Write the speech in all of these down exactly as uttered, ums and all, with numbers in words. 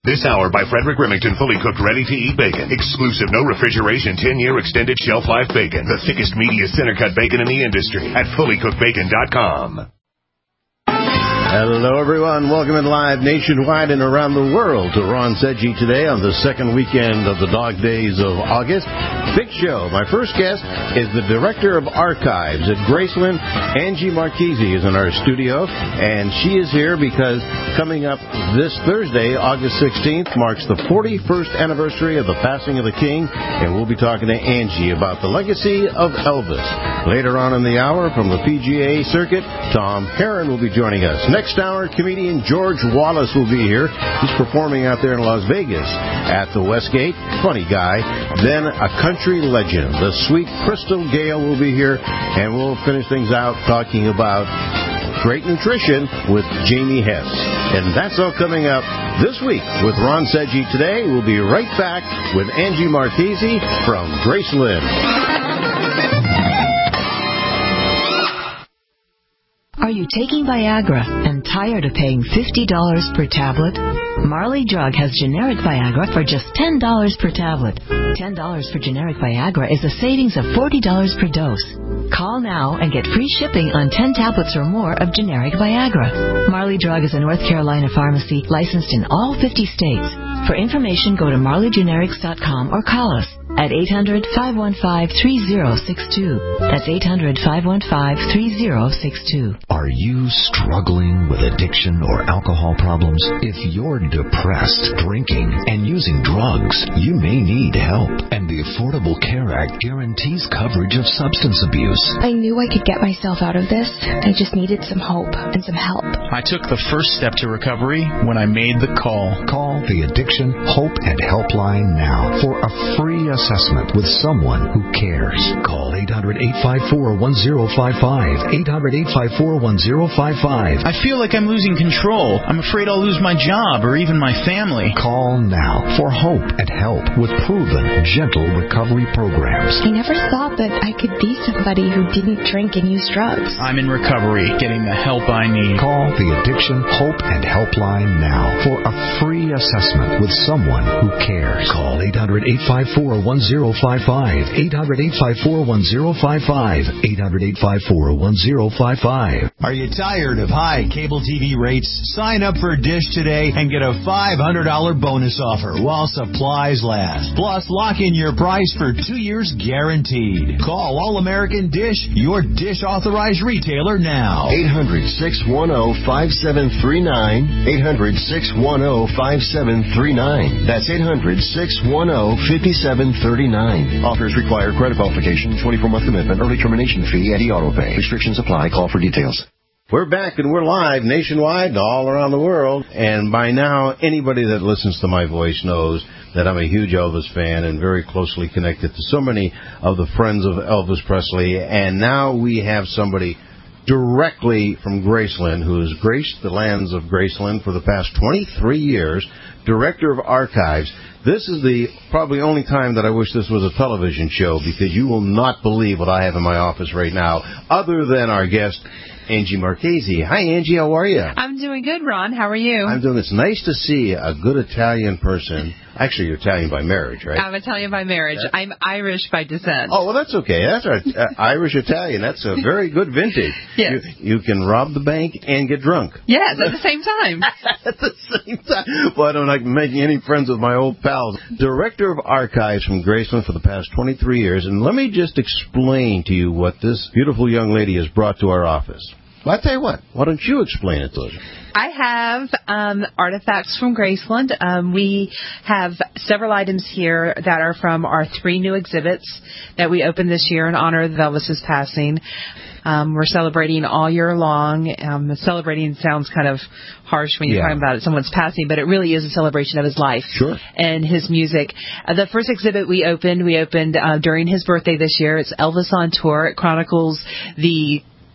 This hour by Frederick Remington, fully cooked, ready-to-eat bacon. Exclusive, no refrigeration, ten-year extended shelf life bacon. The thickest, meatiest, center-cut bacon in the industry at fully cooked bacon dot com. Hello, everyone. Welcome in live nationwide and around the world to Ron Sedgy today on the second weekend of the dog days of August. Big show. My first guest is the Director of Archives at Graceland. Angie Marchese is in our studio, and she is here because coming up this Thursday, August sixteenth, marks the forty-first anniversary of the passing of the King, and we'll be talking to Angie about the legacy of Elvis. Later on in the hour, from the P G A circuit, Tom Herron will be joining us. Next hour, comedian George Wallace will be here. He's performing out there in Las Vegas at the Westgate. Funny guy. Then a country legend, the sweet Crystal Gale, will be here. And we'll finish things out talking about great nutrition with Jamie Hess. And that's all coming up this week with Ron Sedgy Today. We'll be right back with Angie Marchese from Graceland. Are you taking Viagra and tired of paying fifty dollars per tablet? Marley Drug has generic Viagra for just ten dollars per tablet. ten dollars for generic Viagra is a savings of forty dollars per dose. Call now and get free shipping on ten tablets or more of generic Viagra. Marley Drug is a North Carolina pharmacy licensed in all fifty states. For information, go to marley generics dot com or call us at eight hundred, five one five, three zero six two. That's eight hundred, five one five, three zero six two. Are you struggling with addiction or alcohol problems? If you're depressed, drinking, and using drugs, you may need help. And the Affordable Care Act guarantees coverage of substance abuse. I knew I could get myself out of this. I just needed some hope and some help. I took the first step to recovery when I made the call. Call the Addiction Hope and Helpline now for a free assessment with someone who cares. Call eight hundred, eight five four, one zero five five. eight hundred, eight five four, one zero five five. I feel like I'm losing control. I'm afraid I'll lose my job or even my family. Call now for hope and help with proven, gentle recovery programs. I never thought that I could be somebody who didn't drink and use drugs. I'm in recovery, getting the help I need. Call the Addiction Hope and Helpline now for a free assessment with someone who cares. Call eight hundred, eight five four, one zero five five. eight hundred, eight five four, one zero five five. eight hundred, eight five four, one zero five five. Are you tired of high cable T V rates? Sign up for Dish today and get a five hundred dollars bonus offer while supplies last. Plus, lock in your price for two years guaranteed. Call All American Dish, your Dish authorized retailer now. eight hundred, six one zero, five seven three nine. eight hundred, six one zero, five seven three nine. That's eight hundred, six one zero, five seven three nine. Offers require credit qualification, twenty-four month commitment, early termination fee, and e-auto pay. Restrictions apply. Call for details. We're back and we're live nationwide, all around the world. And by now, anybody that listens to my voice knows that I'm a huge Elvis fan and very closely connected to so many of the friends of Elvis Presley. And now we have somebody directly from Graceland who has graced the lands of Graceland for the past twenty-three years, Director of Archives. This is the probably only time that I wish this was a television show, because you will not believe what I have in my office right now, other than our guest, Angie Marchese. Hi, Angie. How are you? I'm doing good, Ron. How are you? I'm doing. It's nice to see a good Italian person. Actually, you're Italian by marriage, right? I'm Italian by marriage. Yeah. I'm Irish by descent. Oh, well, that's okay. That's our uh, Irish-Italian. That's a very good vintage. Yes. You, you can rob the bank and get drunk. Yes, at the same time. At the same time. Well, I don't like making any friends with my old pals. Director of Archives from Graceland for the past twenty-three years. And let me just explain to you what this beautiful young lady has brought to our office. Well, I tell you what, why don't you explain it to us? I have um, artifacts from Graceland. Um, we have several items here that are from our three new exhibits that we opened this year in honor of Elvis's passing. Um, we're celebrating all year long. Um, celebrating sounds kind of harsh when you're yeah. talking about it, someone's passing, but it really is a celebration of his life sure. and his music. Uh, the first exhibit we opened, we opened uh, during his birthday this year. It's Elvis on Tour. It chronicles the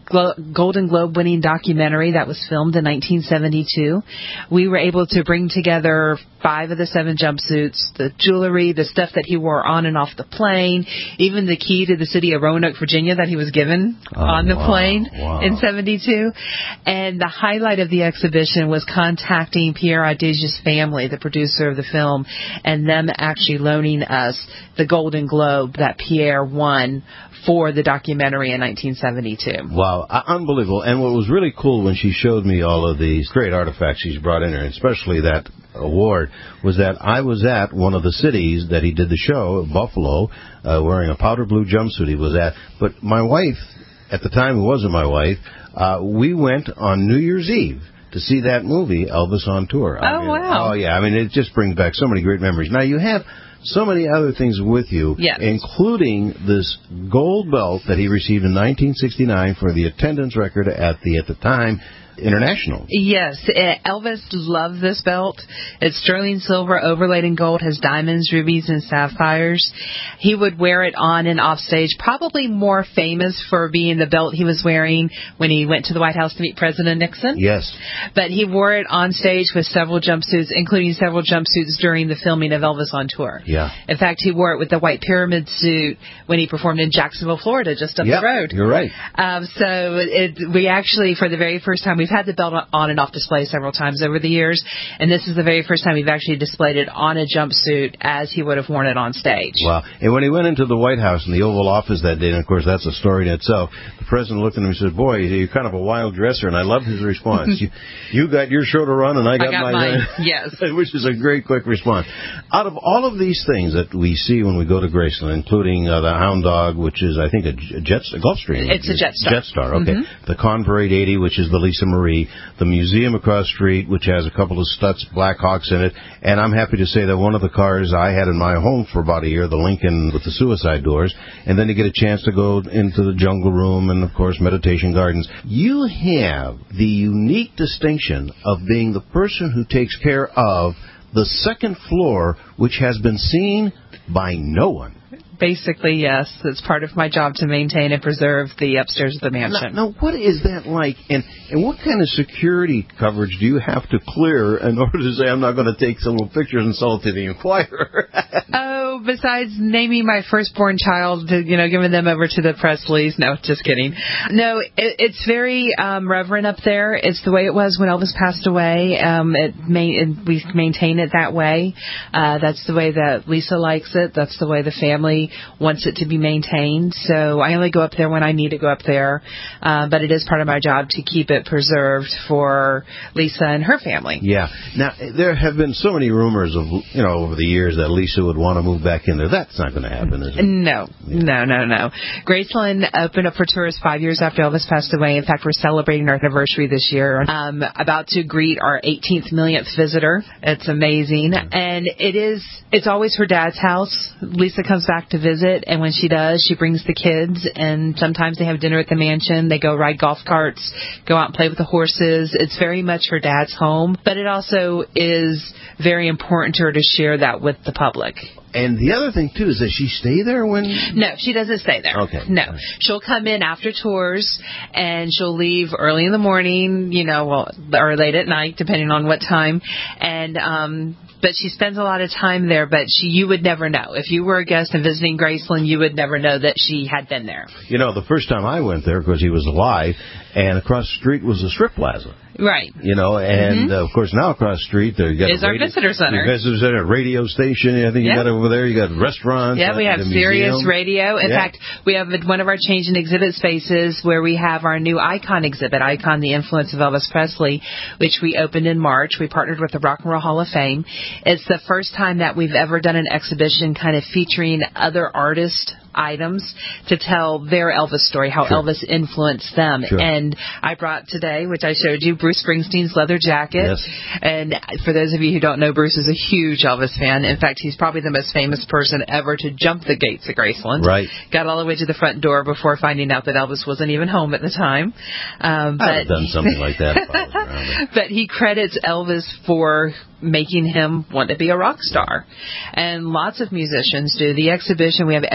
Glo- Golden Globe winning documentary that was filmed in nineteen seventy-two. We were able to bring together five of the seven jumpsuits, the jewelry, the stuff that he wore on and off the plane, even the key to the city of Roanoke, Virginia that he was given oh, on the wow, plane wow. in seventy-two. And the highlight of the exhibition was contacting Pierre Audige's family, the producer of the film, and them actually loaning us the Golden Globe that Pierre won for the documentary in nineteen seventy-two. Wow, unbelievable. And what was really cool when she showed me all of these great artifacts she's brought in here, especially that award, was that I was at one of the cities that he did the show, Buffalo, uh, wearing a powder blue jumpsuit he was at. But my wife, at the time who wasn't my wife, uh, we went on New Year's Eve to see that movie, Elvis on Tour. Oh, I mean, wow. Oh, yeah. I mean, it just brings back so many great memories. Now, you have so many other things with you, yes. including this gold belt that he received in nineteen sixty-nine for the attendance record at the, at the time, International. Yes, Elvis loved this belt. It's sterling silver overlaid in gold, has diamonds, rubies, and sapphires. He would wear it on and off stage, probably more famous for being the belt he was wearing when he went to the White House to meet President Nixon. Yes. But he wore it on stage with several jumpsuits, including several jumpsuits during the filming of Elvis on Tour. Yeah. In fact, he wore it with the white pyramid suit when he performed in Jacksonville, Florida, just up yep, the road. You're right. Um, so it, we actually, for the very first time, we've had the belt on and off display several times over the years, and this is the very first time we've actually displayed it on a jumpsuit as he would have worn it on stage. Wow. And when he went into the White House in the Oval Office that day, and of course that's a story in itself, the president looked at him and said, boy, you're kind of a wild dresser, and I loved his response. you, you got your show to run, and I got, I got mine. mine. Yes. Which is a great, quick response. Out of all of these things that we see when we go to Graceland, including uh, the Hound Dog, which is, I think, a, jet, a Gulfstream. It's a Jetstar. Jetstar, okay. Mm-hmm. The Convair eight eighty, which is the Lisa Marie. The museum across the street, which has a couple of Stutz Blackhawks in it. And I'm happy to say that one of the cars I had in my home for about a year, the Lincoln with the suicide doors. And then you get a chance to go into the Jungle Room and, of course, Meditation Gardens. You have the unique distinction of being the person who takes care of the second floor, which has been seen by no one. Basically, yes. It's part of my job to maintain and preserve the upstairs of the mansion. Now, now what is that like? And, and what kind of security coverage do you have to clear in order to say, I'm not going to take some little pictures and sell it to the Inquirer? Oh, besides naming my firstborn child, to, you know, giving them over to the Presleys. No, just kidding. No, it, it's very um, reverent up there. It's the way it was when Elvis passed away. Um, it, may, it we maintain it that way. Uh, that's the way that Lisa likes it. That's the way the family wants it to be maintained. So I only go up there when I need to go up there. Uh, but it is part of my job to keep it preserved for Lisa and her family. Yeah. Now, there have been so many rumors of, you know, over the years that Lisa would want to move back in there. That's not going to happen, is it? No. Yeah. No, no, no. Graceland opened up for tourists five years after Elvis passed away. In fact, we're celebrating our anniversary this year. Um, about to greet our eighteenth millionth visitor. It's amazing. Mm-hmm. And it is, it's always her dad's house. Lisa comes back to visit, and when she does, she brings the kids, and sometimes they have dinner at the mansion. They go ride golf carts, go out and play with the horses. It's very much her dad's home, but it also is very important to her to share that with the public. And the other thing, too, is that she stay there when... No, she doesn't stay there. Okay. No. She'll come in after tours, and she'll leave early in the morning, you know, well, or late at night, depending on what time. And, um... but she spends a lot of time there, but she, you would never know. If you were a guest and visiting Graceland, you would never know that she had been there. You know, the first time I went there, because he was alive, and across the street was a strip plaza. Right. You know, and, mm-hmm. uh, of course, now across the street, there you got is a our radio, visitor center. Visitor center, a radio station. I think you yeah. got over there. You got restaurants. Yeah, we have Sirius Radio. In yeah. fact, we have one of our change in exhibit spaces where we have our new Icon exhibit, Icon, the Influence of Elvis Presley, which we opened in March. We partnered with the Rock and Roll Hall of Fame. It's the first time that we've ever done an exhibition kind of featuring other artists items to tell their Elvis story, how sure. Elvis influenced them. Sure. And I brought today, which I showed you, Bruce Springsteen's leather jacket. Yes. And for those of you who don't know, Bruce is a huge Elvis fan. In fact, he's probably the most famous person ever to jump the gates at Graceland. Right. Got all the way to the front door before finding out that Elvis wasn't even home at the time. Um, but I've done something like that. But he credits Elvis for making him want to be a rock star. And lots of musicians do. The exhibition, we have everybody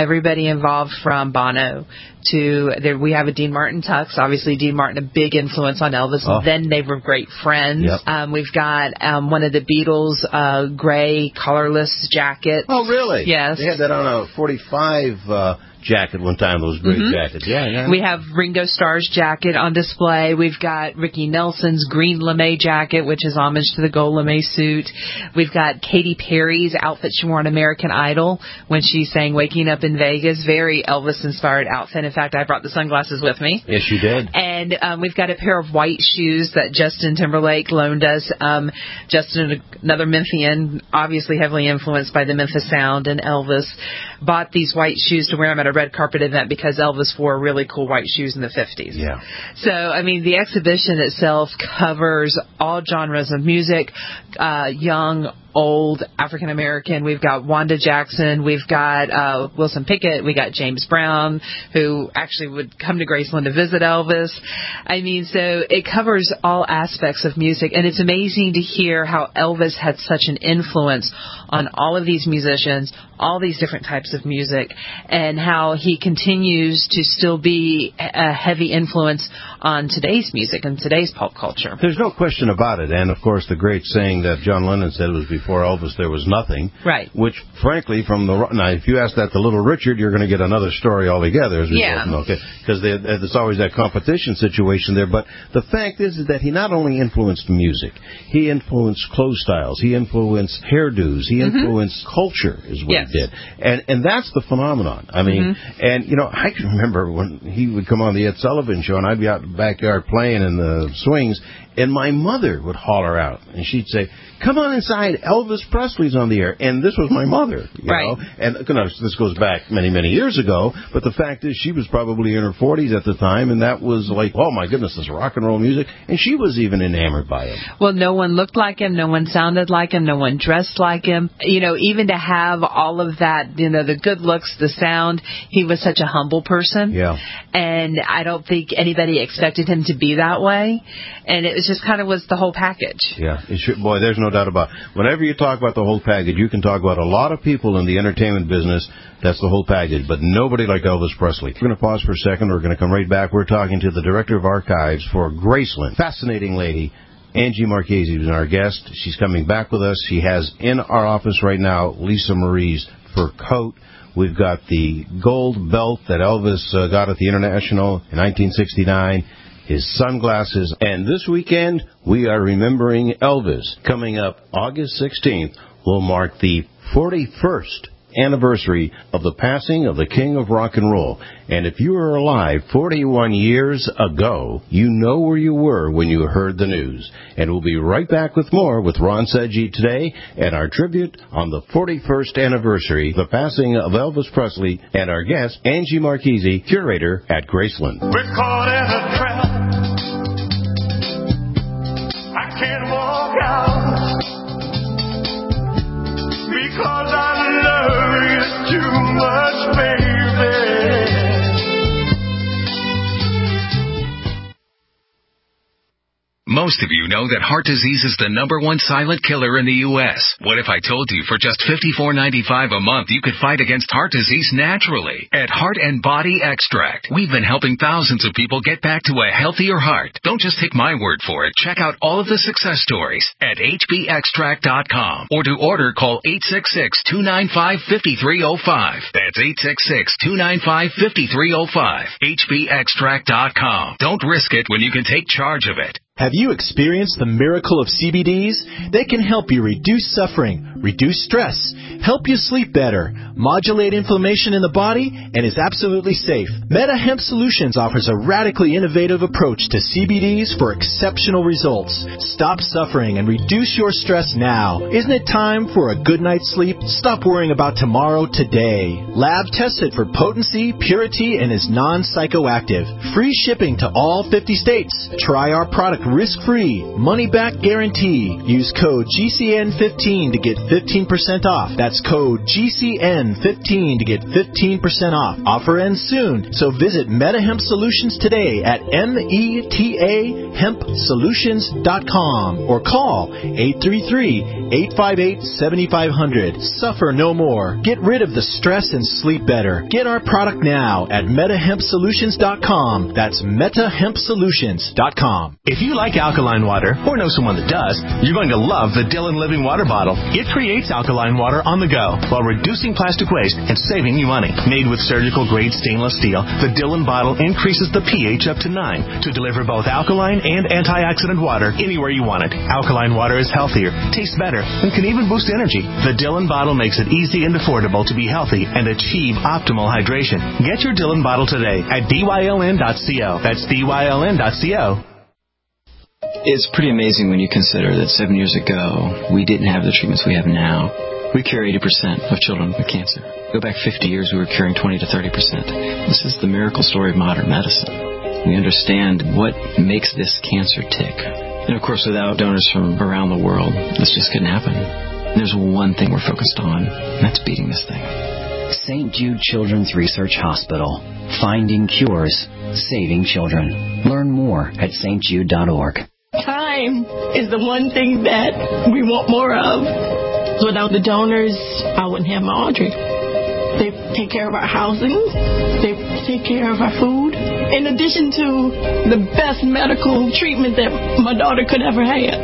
involved, from Bono to there. We have a Dean Martin tux. Obviously, Dean Martin, a big influence on Elvis. Oh. Then they were great friends. Yep. Um, we've got um, one of the Beatles' uh, gray collarless jackets. Oh, really? Yes. They had that on a forty-five uh, jacket one time, those great mm-hmm. jackets. Yeah, yeah. We have Ringo Starr's jacket on display. We've got Ricky Nelson's green lame jacket, which is homage to the gold lame suit. We've got Katy Perry's outfit she wore on American Idol when she sang Waking Up in Vegas. Very Elvis-inspired outfit. In fact, I brought the sunglasses with me. Yes, you did. And um, we've got a pair of white shoes that Justin Timberlake loaned us. Um, Justin, another Memphian, obviously heavily influenced by the Memphis Sound and Elvis, bought these white shoes to wear them at a red carpet event because Elvis wore really cool white shoes in the fifties. Yeah. So, I mean, the exhibition itself covers all genres of music, uh, young, old, African American. We've got Wanda Jackson. We've got uh, Wilson Pickett. We got James Brown, who actually would come to Graceland to visit Elvis. I mean, so it covers all aspects of music, and it's amazing to hear how Elvis had such an influence on all of these musicians, all these different types of music, and how he continues to still be a heavy influence on today's music and today's pop culture. There's no question about it. And, of course, the great saying that John Lennon said was before Elvis there was nothing. Right. Which, frankly, from the... Now, if you ask that to Little Richard, you're going to get another story altogether. As we yeah. know, okay? Because there's always that competition situation there. But the fact is, is that he not only influenced music, he influenced clothes styles, he influenced hairdos, he mm-hmm. influenced culture is what yes. he did. And and that's the phenomenon. I mean, mm-hmm. and, you know, I can remember when he would come on the Ed Sullivan Show, and I'd be out in the backyard playing in the swings, and my mother would holler out, and she'd say, "Come on inside, Elvis Presley's on the air." And this was my mother, you right. know. And you know, this goes back many, many years ago, but the fact is she was probably in her forties at the time, and that was like, oh, my goodness, this rock and roll music. And she was even enamored by it. Well, no one looked like him, no one sounded like him, no one dressed like him. You know, even to have all of that, you know, the good looks, the sound, he was such a humble person. Yeah. And I don't think anybody expected him to be that way. And it was just kind of was the whole package. Yeah. It should, boy, there's no doubt about it. Whenever you talk about the whole package, you can talk about a lot of people in the entertainment business. That's the whole package, but nobody like Elvis Presley. We're going to pause for a second. We're going to come right back. We're talking to the Director of Archives for Graceland. Fascinating lady. Angie Marchese is our guest. She's coming back with us. She has in our office right now Lisa Marie's fur coat. We've got the gold belt that Elvis uh, got at the International in nineteen sixty-nine, his sunglasses. And this weekend, we are remembering Elvis. Coming up August sixteenth will mark the forty-first anniversary of the passing of the King of Rock and Roll. And if you were alive forty-one years ago, you know where you were when you heard the news. And we'll be right back with more with Ron Sedgwick today and our tribute on the forty-first anniversary, the passing of Elvis Presley, and our guest, Angie Marchese, curator at Graceland. We're caught in a trap. I can't walk out because I love you too much, baby. Most of you know that heart disease is the number one silent killer in the U S What if I told you for just fifty-four ninety-five a month you could fight against heart disease naturally? At Heart and Body Extract, we've been helping thousands of people get back to a healthier heart. Don't just take my word for it. Check out all of the success stories at H B extract dot com, or to order, call eight six six, two nine five, five three zero five. That's eight six six, two nine five, five three zero five. H B extract dot com. Don't risk it when you can take charge of it. Have you experienced the miracle of C B Ds? They can help you reduce suffering, reduce stress, help you sleep better, modulate inflammation in the body, and is absolutely safe. Meta Hemp Solutions offers a radically innovative approach to C B Ds for exceptional results. Stop suffering and reduce your stress now. Isn't it time for a good night's sleep? Stop worrying about tomorrow today. Lab tested for potency, purity, and is non-psychoactive. Free shipping to all fifty states. Try our product risk-free, money-back guarantee. Use code G C N fifteen to get fifteen percent off. That's code G C N ten fifteen to get fifteen percent off. Offer ends soon, so visit MetaHemp Solutions today at M E T A hemp solutions dot com or call eight three three, eight five eight, seven five zero zero. Suffer no more. Get rid of the stress and sleep better. Get our product now at meta hemp solutions dot com. That's meta hemp solutions dot com. If you like alkaline water, or know someone that does, you're going to love the Dillon Living Water Bottle. It creates alkaline water on the go while reducing plastic waste and saving you money. Made with surgical-grade stainless steel, the Dillon bottle increases the pH up to nine to deliver both alkaline and antioxidant water anywhere you want it. Alkaline water is healthier, tastes better, and can even boost energy. The Dillon bottle makes it easy and affordable to be healthy and achieve optimal hydration. Get your Dillon bottle today at D Y L N dot co. That's D Y L N dot co. It's pretty amazing when you consider that seven years ago, we didn't have the treatments we have now. We cure eighty percent of children with cancer. Go back fifty years, we were curing twenty to thirty percent. This is the miracle story of modern medicine. We understand what makes this cancer tick. And of course, without donors from around the world, this just couldn't happen. And there's one thing we're focused on, and that's beating this thing. Saint Jude Children's Research Hospital. Finding cures, saving children. Learn more at S T Jude dot org. Time is the one thing that we want more of. Without the donors, I wouldn't have my Audrey. They take care of our housing. They take care of our food. In addition to the best medical treatment that my daughter could ever have.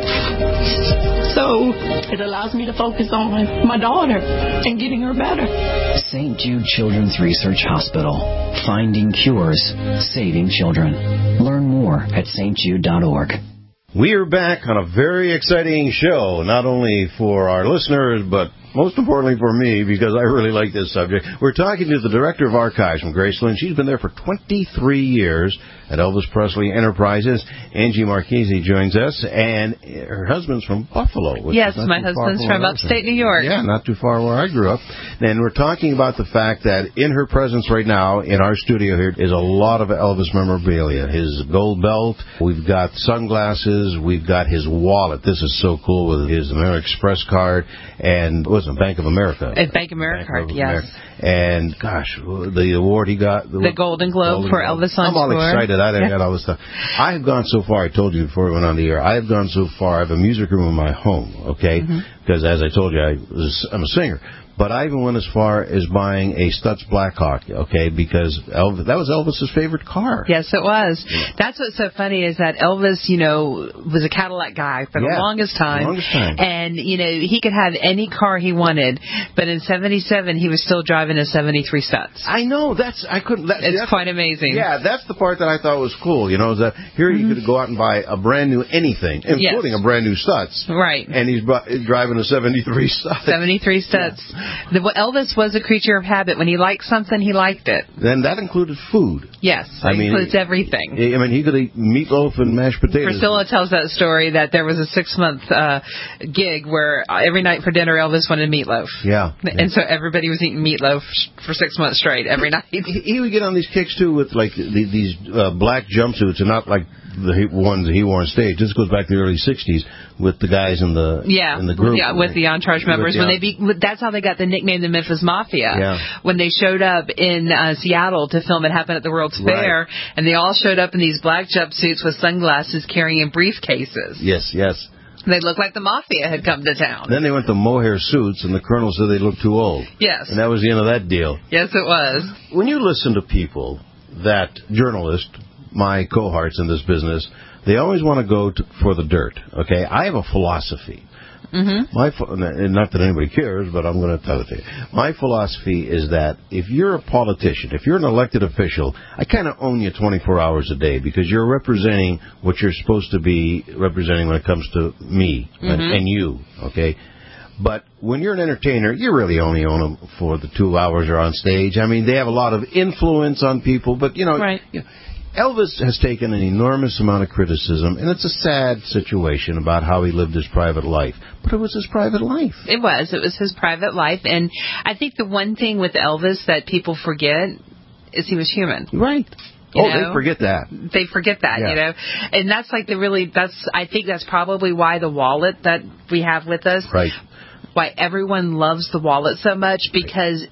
So it allows me to focus on my daughter and getting her better. Saint Jude Children's Research Hospital. Finding cures, saving children. Learn more at S T Jude dot org. We are back on a very exciting show, not only for our listeners, but most importantly for me, because I really like this subject. We're talking to the Director of Archives from Graceland. She's been there for twenty-three years at Elvis Presley Enterprises. Angie Marchese joins us, and her husband's from Buffalo. Which yes, is not my too far husband's from from where I upstate New York. Yeah, not too far where I grew up. And we're talking about the fact that in her presence right now, in our studio here, is a lot of Elvis memorabilia. His gold belt, we've got sunglasses, we've got his wallet. This is so cool with his American Express card, and what was it, Bank of America? A Bank of America card, yes. America. And, gosh, the award he got. The, the Golden Globe Golden for Globe. Elvis on I'm all tour. excited. I didn't get all this stuff. I have gone so far, I told you before we went on the air, I have gone so far, I have a music room in my home, okay? Mm-hmm. Because, as I told you, I was, I'm a singer. But I even went as far as buying a Stutz Blackhawk, okay, because Elvis, that was Elvis's favorite car. Yes, it was. Yeah. That's what's so funny is that Elvis, you know, was a Cadillac guy for yeah, the longest time. The longest time. And, you know, he could have any car he wanted, but in seventy-seven he was still driving a seventy-three Stutz. I know, that's, I couldn't, that, it's that's, quite amazing. Yeah, that's the part that I thought was cool, you know, is that here mm-hmm. you could go out and buy a brand new anything, including yes. a brand new Stutz. Right. And he's driving a seventy-three Stutz. seventy-three Stutz. Yeah. The, well, Elvis was a creature of habit. When he liked something, he liked it. Then that included food. Yes, I it mean, includes everything. I mean, he could eat meatloaf and mashed potatoes. Priscilla tells that story that there was a six-month uh, gig where every night for dinner Elvis wanted meatloaf. Yeah, yeah. And so everybody was eating meatloaf for six months straight every night. he, he would get on these kicks, too, with, like, the, these uh, black jumpsuits, and not like the ones that he wore on stage. This goes back to the early sixties with the guys in the yeah, in the group. Yeah, with the Entourage members. The, when they be, that's how they got the nickname the Memphis Mafia. Yeah. When they showed up in uh, Seattle to film It Happened at the World's right. Fair, and they all showed up in these black jumpsuits with sunglasses carrying briefcases. Yes, yes. They looked like the Mafia had come to town. Then they went to mohair suits, and the colonel said they looked too old. Yes. And that was the end of that deal. Yes, it was. When you listen to people, that journalists, my cohorts in this business, they always want to go to, for the dirt, okay? I have a philosophy. Mm-hmm. My, not that anybody cares, but I'm going to tell it to you. My philosophy is that if you're a politician, if you're an elected official, I kind of own you twenty-four hours a day because you're representing what you're supposed to be representing when it comes to me mm-hmm. and, and you, okay? But when you're an entertainer, you really only own them for the two hours you're on stage. I mean, they have a lot of influence on people, but, you know... Right. You know Elvis has taken an enormous amount of criticism, and it's a sad situation about how he lived his private life. But it was his private life. It was. It was his private life. And I think the one thing with Elvis that people forget is he was human. Right. You oh, know? they forget that. They forget that, yeah. you know. And that's like the really, that's, I think that's probably why the wallet that we have with us, right. why everyone loves the wallet so much, because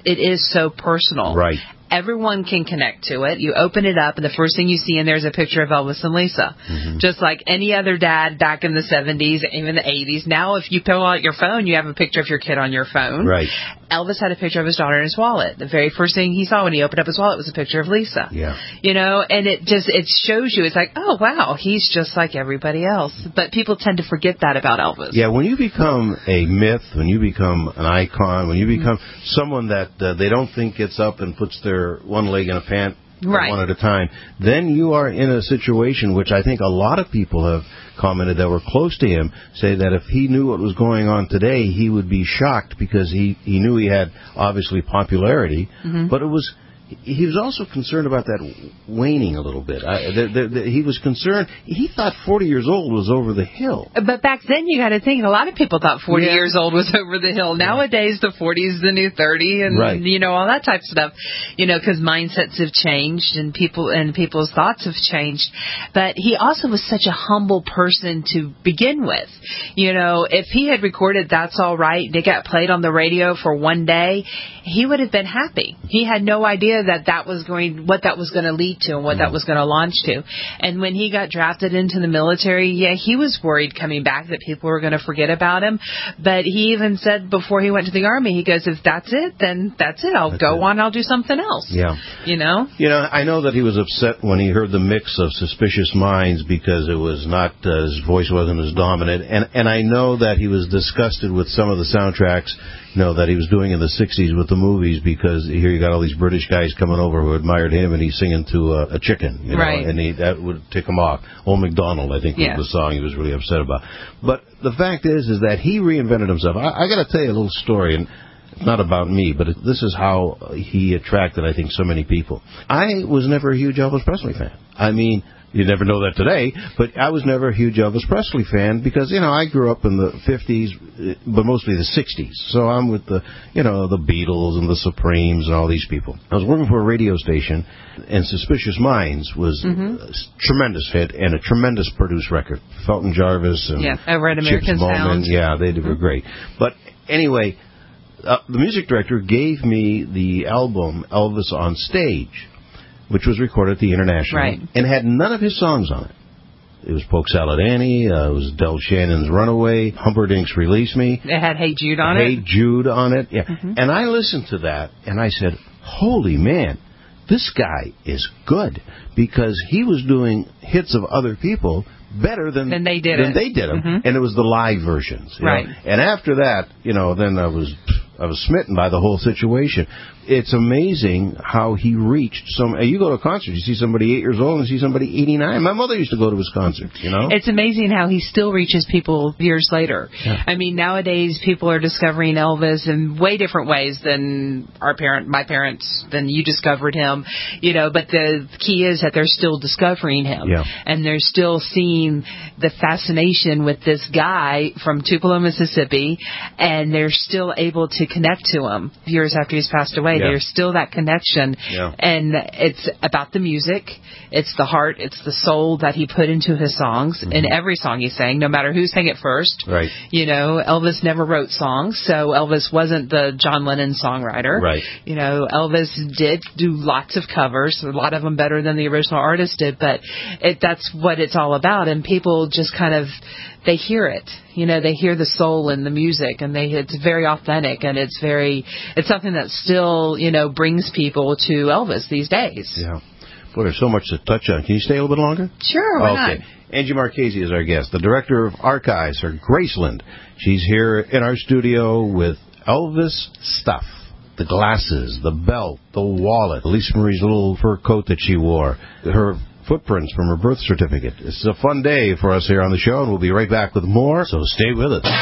it is so personal. Right. Everyone can connect to it. You open it up, and the first thing you see in there is a picture of Elvis and Lisa. Mm-hmm. Just like any other dad back in the seventies, even the eighties. Now, if you pull out your phone, you have a picture of your kid on your phone. Right. Elvis had a picture of his daughter in his wallet. The very first thing he saw when he opened up his wallet was a picture of Lisa. Yeah. You know, and it just, it shows you, it's like, oh, wow, he's just like everybody else. But people tend to forget that about Elvis. Yeah, when you become a myth, when you become an icon, when you become mm-hmm. someone that uh, they don't think gets up and puts their one leg in a pant right. one at a time, then you are in a situation which I think a lot of people have commented that were close to him, say that if he knew what was going on today, he would be shocked because he, he knew he had, obviously, popularity, mm-hmm. but it was... He was also concerned about that waning a little bit. I, the, the, the, he was concerned. He thought forty years old was over the hill. But back then, you got to think, a lot of people thought forty yeah. years old was over the hill. Nowadays, the forty is the new thirty, and right. you know all that type of stuff. You know, because mindsets have changed and people and people's thoughts have changed. But he also was such a humble person to begin with. You know, if he had recorded "That's All Right" and it got played on the radio for one day, he would have been happy. He had no idea that that was going, what that was going to lead to and what that was going to launch to. And when he got drafted into the military, yeah, he was worried coming back that people were going to forget about him. But he even said before he went to the Army, he goes, if that's it, then that's it. I'll that's go it. on. I'll do something else. Yeah. You know? You know, I know that he was upset when he heard the mix of Suspicious Minds because it was not, uh, his voice wasn't as dominant. And, and I know that he was disgusted with some of the soundtracks, you know, that he was doing in the sixties with the movies because here you got all these British guys coming over who admired him and he's singing to a, a chicken, you know, right. and he, that would tick him off. Old MacDonald, I think, yeah. was the song he was really upset about. But the fact is, is that he reinvented himself. I, I got to tell you a little story, and it's not about me, but it, this is how he attracted, I think, so many people. I was never a huge Elvis Presley fan. I mean, you never know that today, but I was never a huge Elvis Presley fan because, you know, I grew up in the fifties, but mostly the sixties. So I'm with the, you know, the Beatles and the Supremes and all these people. I was working for a radio station, and Suspicious Minds was mm-hmm. a tremendous hit and a tremendous produced record. Felton Jarvis and yeah, over at American Chips Moman, yeah, they mm-hmm. were great. But anyway, uh, the music director gave me the album Elvis on Stage, which was recorded at the International, right. and had none of his songs on it. It was Polk Salad Annie, uh, it was Del Shannon's Runaway, Humperdinck's Release Me. It had Hey Jude on hey it. Hey Jude on it, yeah. Mm-hmm. And I listened to that, and I said, holy man, this guy is good, because he was doing hits of other people better than, than they did than it. they did them, mm-hmm. and it was the live versions. You right. know? And after that, you know, then I was... I was smitten by the whole situation. It's amazing how he reached some... You go to a concert, you see somebody eight years old and you see somebody eighty-nine. My mother used to go to his concerts, you know? It's amazing how he still reaches people years later. Yeah. I mean, nowadays people are discovering Elvis in way different ways than our parent, my parents, than you discovered him, you know, but the key is that they're still discovering him. Yeah. And they're still seeing the fascination with this guy from Tupelo, Mississippi, and they're still able to connect to him years after he's passed away. Yeah. There's still that connection. Yeah. And it's about the music. It's the heart. It's the soul that he put into his songs. Mm-hmm. In every song he sang, no matter who sang it first. Right. You know, Elvis never wrote songs, so Elvis wasn't the John Lennon songwriter. Right. You know, Elvis did do lots of covers, a lot of them better than the original artist did, but it, that's what it's all about. And people just kind of, they hear it. You know, they hear the soul in the music, and they it's very authentic, and it's very, it's something that still, you know, brings people to Elvis these days. Yeah. Boy, there's so much to touch on. Can you stay a little bit longer? Sure, why okay. not? Angie Marchese is our guest, the Director of Archives for Graceland. She's here in our studio with Elvis stuff. The glasses, the belt, the wallet, Lisa Marie's little fur coat that she wore, her footprints from her birth certificate. This is a fun day for us here on the show, and we'll be right back with more, so stay with us.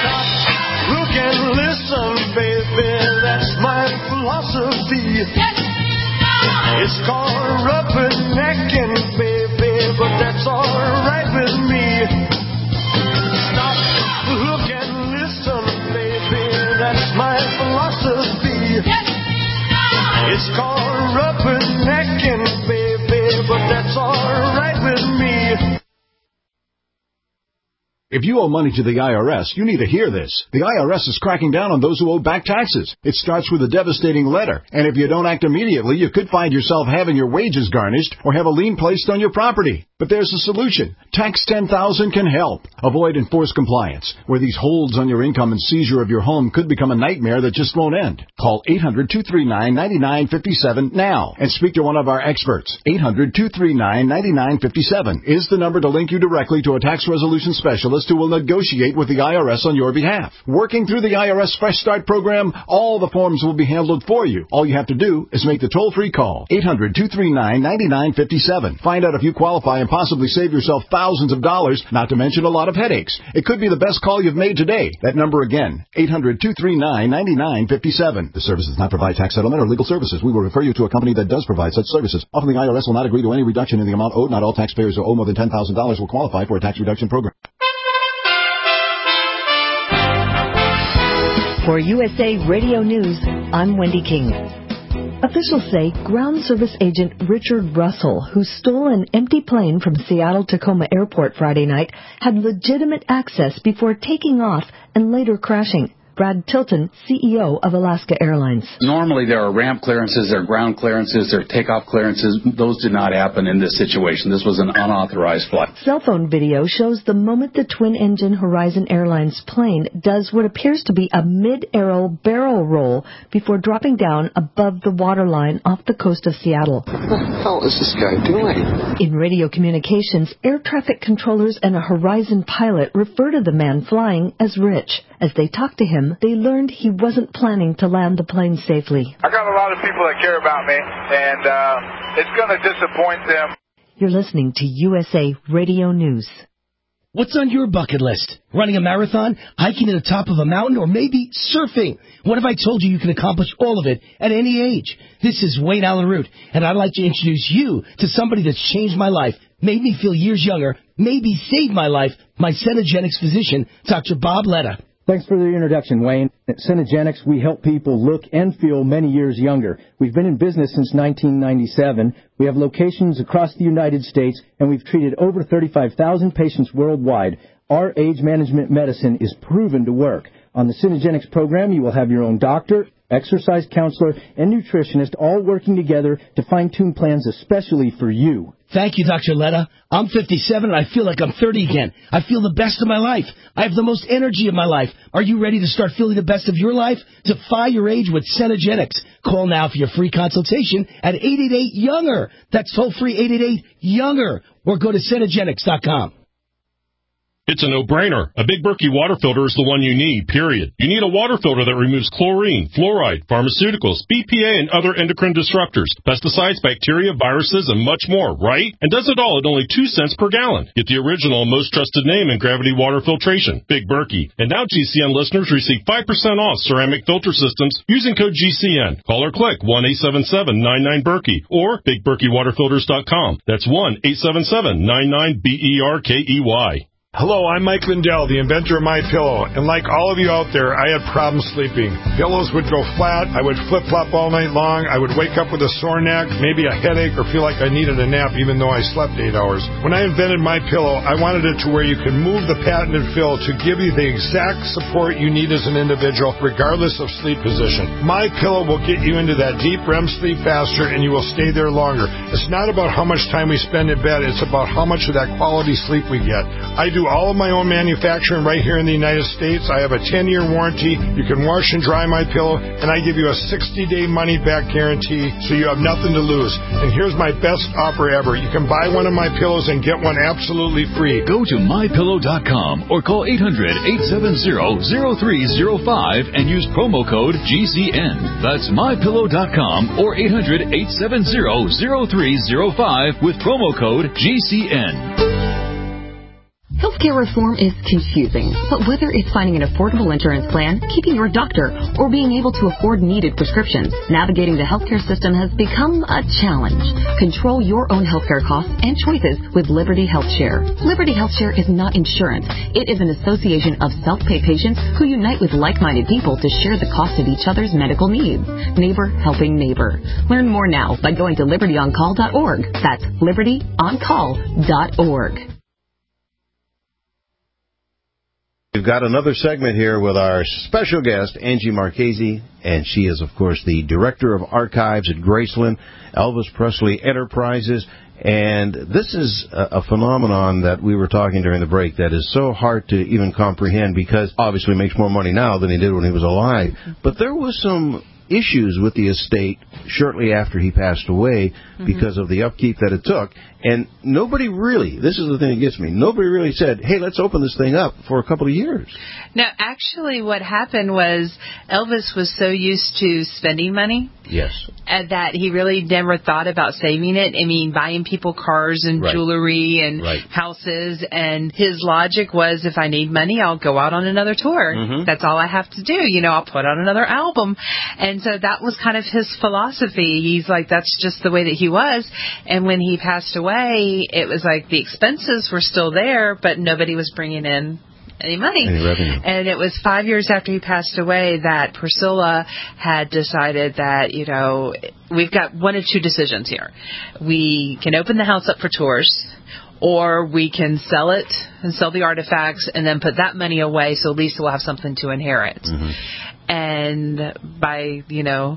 Look and listen, baby, that's my philosophy. It's called rubbernecking, baby, but that's all right with me. Stop, look and listen, baby, that's my philosophy. It's called rubbernecking, baby, but that's all right with me. Stop, look and listen, baby, that's my philosophy. It's called rubbernecking, baby, but that's all right with me. Stop, look and listen, baby, that's my philosophy. It's called rubbernecking, baby, but that's all right with me. Stop, look and listen, baby, that's my philosophy. It's called rubbernecking, baby, but that's all right with me. If you owe money to the I R S, you need to hear this. The I R S is cracking down on those who owe back taxes. It starts with a devastating letter, and if you don't act immediately, you could find yourself having your wages garnished or have a lien placed on your property. But there's a solution. Tax ten thousand can help. Avoid enforced compliance, where these holds on your income and seizure of your home could become a nightmare that just won't end. Call eight hundred, two three nine, nine nine five seven now and speak to one of our experts. eight hundred, two three nine, nine nine five seven is the number to link you directly to a tax resolution specialist who will negotiate with the I R S on your behalf. Working through the I R S Fresh Start program, all the forms will be handled for you. All you have to do is make the toll-free call. eight hundred, two three nine, nine nine five seven. Find out if you qualify and possibly save yourself thousands of dollars, not to mention a lot of headaches. It could be the best call you've made today. That number again, eight hundred, two three nine, nine nine five seven. The service does not provide tax settlement or legal services. We will refer you to a company that does provide such services. Often the I R S will not agree to any reduction in the amount owed. Not all taxpayers who owe more than ten thousand dollars will qualify for a tax reduction program. For U S A Radio News, I'm Wendy King. Officials say ground service agent Richard Russell, who stole an empty plane from Seattle-Tacoma Airport Friday night, had legitimate access before taking off and later crashing. Brad Tilton, C E O of Alaska Airlines. Normally there are ramp clearances, there are ground clearances, there are takeoff clearances. Those did not happen in this situation. This was an unauthorized flight. Cell phone video shows the moment the twin-engine Horizon Airlines plane does what appears to be a mid-aero barrel roll before dropping down above the waterline off the coast of Seattle. What the hell is this guy doing? In radio communications, air traffic controllers and a Horizon pilot refer to the man flying as Rich. As they talked to him, they learned he wasn't planning to land the plane safely. I got a lot of people that care about me, and uh, it's going to disappoint them. You're listening to U S A Radio News. What's on your bucket list? Running a marathon, hiking to the top of a mountain, or maybe surfing? What if I told you you can accomplish all of it at any age? This is Wayne Allen Root, and I'd like to introduce you to somebody that's changed my life, made me feel years younger, maybe saved my life, my Cenegenics physician, Doctor Bob Letta. Thanks for the introduction, Wayne. At Cenegenics, we help people look and feel many years younger. We've been in business since nineteen ninety-seven. We have locations across the United States, and we've treated over thirty-five thousand patients worldwide. Our age management medicine is proven to work. On the Cenegenics program, you will have your own doctor, exercise counselor, and nutritionist all working together to fine-tune plans especially for you. Thank you, Doctor Letta. I'm fifty-seven and I feel like I'm thirty again. I feel the best of my life. I have the most energy of my life. Are you ready to start feeling the best of your life? Defy your age with Cenegenics. Call now for your free consultation at eight eight eight, younger. That's toll-free eight eight eight, younger. Or go to Cenegenics dot com. It's a no-brainer. A Big Berkey water filter is the one you need, period. You need a water filter that removes chlorine, fluoride, pharmaceuticals, B P A, and other endocrine disruptors, pesticides, bacteria, viruses, and much more, right? And does it all at only two cents per gallon. Get the original and most trusted name in gravity water filtration, Big Berkey. And now G C N listeners receive five percent off ceramic filter systems using code G C N. Call or click one eight seven seven, nine nine, Berkey or big berkey water filters dot com. That's one eight seven seven, nine nine, B E R K E Y. Hello, I'm Mike Lindell, the inventor of MyPillow, and like all of you out there, I had problems sleeping. Pillows would go flat, I would flip-flop all night long, I would wake up with a sore neck, maybe a headache, or feel like I needed a nap even though I slept eight hours. When I invented MyPillow, I wanted it to where you could move the patented fill to give you the exact support you need as an individual, regardless of sleep position. MyPillow will get you into that deep R E M sleep faster, and you will stay there longer. It's not about how much time we spend in bed, it's about how much of that quality sleep we get. I do all of my own manufacturing right here in the United States. I have a ten-year warranty. You can wash and dry my pillow, and I give you a sixty-day money-back guarantee, so you have nothing to lose. And here's my best offer ever. You can buy one of my pillows and get one absolutely free. Go to my pillow dot com or call eight hundred, eight seven zero, zero three zero five and use promo code G C N. That's my pillow dot com or eight hundred, eight seven zero, zero three zero five with promo code G C N. Healthcare reform is confusing, but whether it's finding an affordable insurance plan, keeping your doctor, or being able to afford needed prescriptions, navigating the healthcare system has become a challenge. Control your own healthcare costs and choices with Liberty HealthShare. Liberty HealthShare is not insurance. It is an association of self-pay patients who unite with like-minded people to share the cost of each other's medical needs. Neighbor helping neighbor. Learn more now by going to liberty on call dot org. That's liberty on call dot org. We've got another segment here with our special guest, Angie Marchese, and she is, of course, the Director of Archives at Graceland, Elvis Presley Enterprises. And this is a, a phenomenon that we were talking during the break that is so hard to even comprehend because obviously he makes more money now than he did when he was alive. But there was some issues with the estate shortly after he passed away mm-hmm. because of the upkeep that it took. And nobody really, this is the thing that gets me, nobody really said, hey, let's open this thing up for a couple of years. Now, actually, what happened was Elvis was so used to spending money. Yes. Uh, that he really never thought about saving it. I mean, buying people cars and right. jewelry and right. houses. And his logic was, if I need money, I'll go out on another tour. Mm-hmm. That's all I have to do. You know, I'll put out another album. And so that was kind of his philosophy. He's like, that's just the way that he was. And when he passed away, it was like the expenses were still there, but nobody was bringing in any money. Any revenue. And it was five years after he passed away that Priscilla had decided that, you know, we've got one of two decisions here. We can open the house up for tours, or we can sell it and sell the artifacts and then put that money away so at least we'll have something to inherit. Mm-hmm. And by, you know,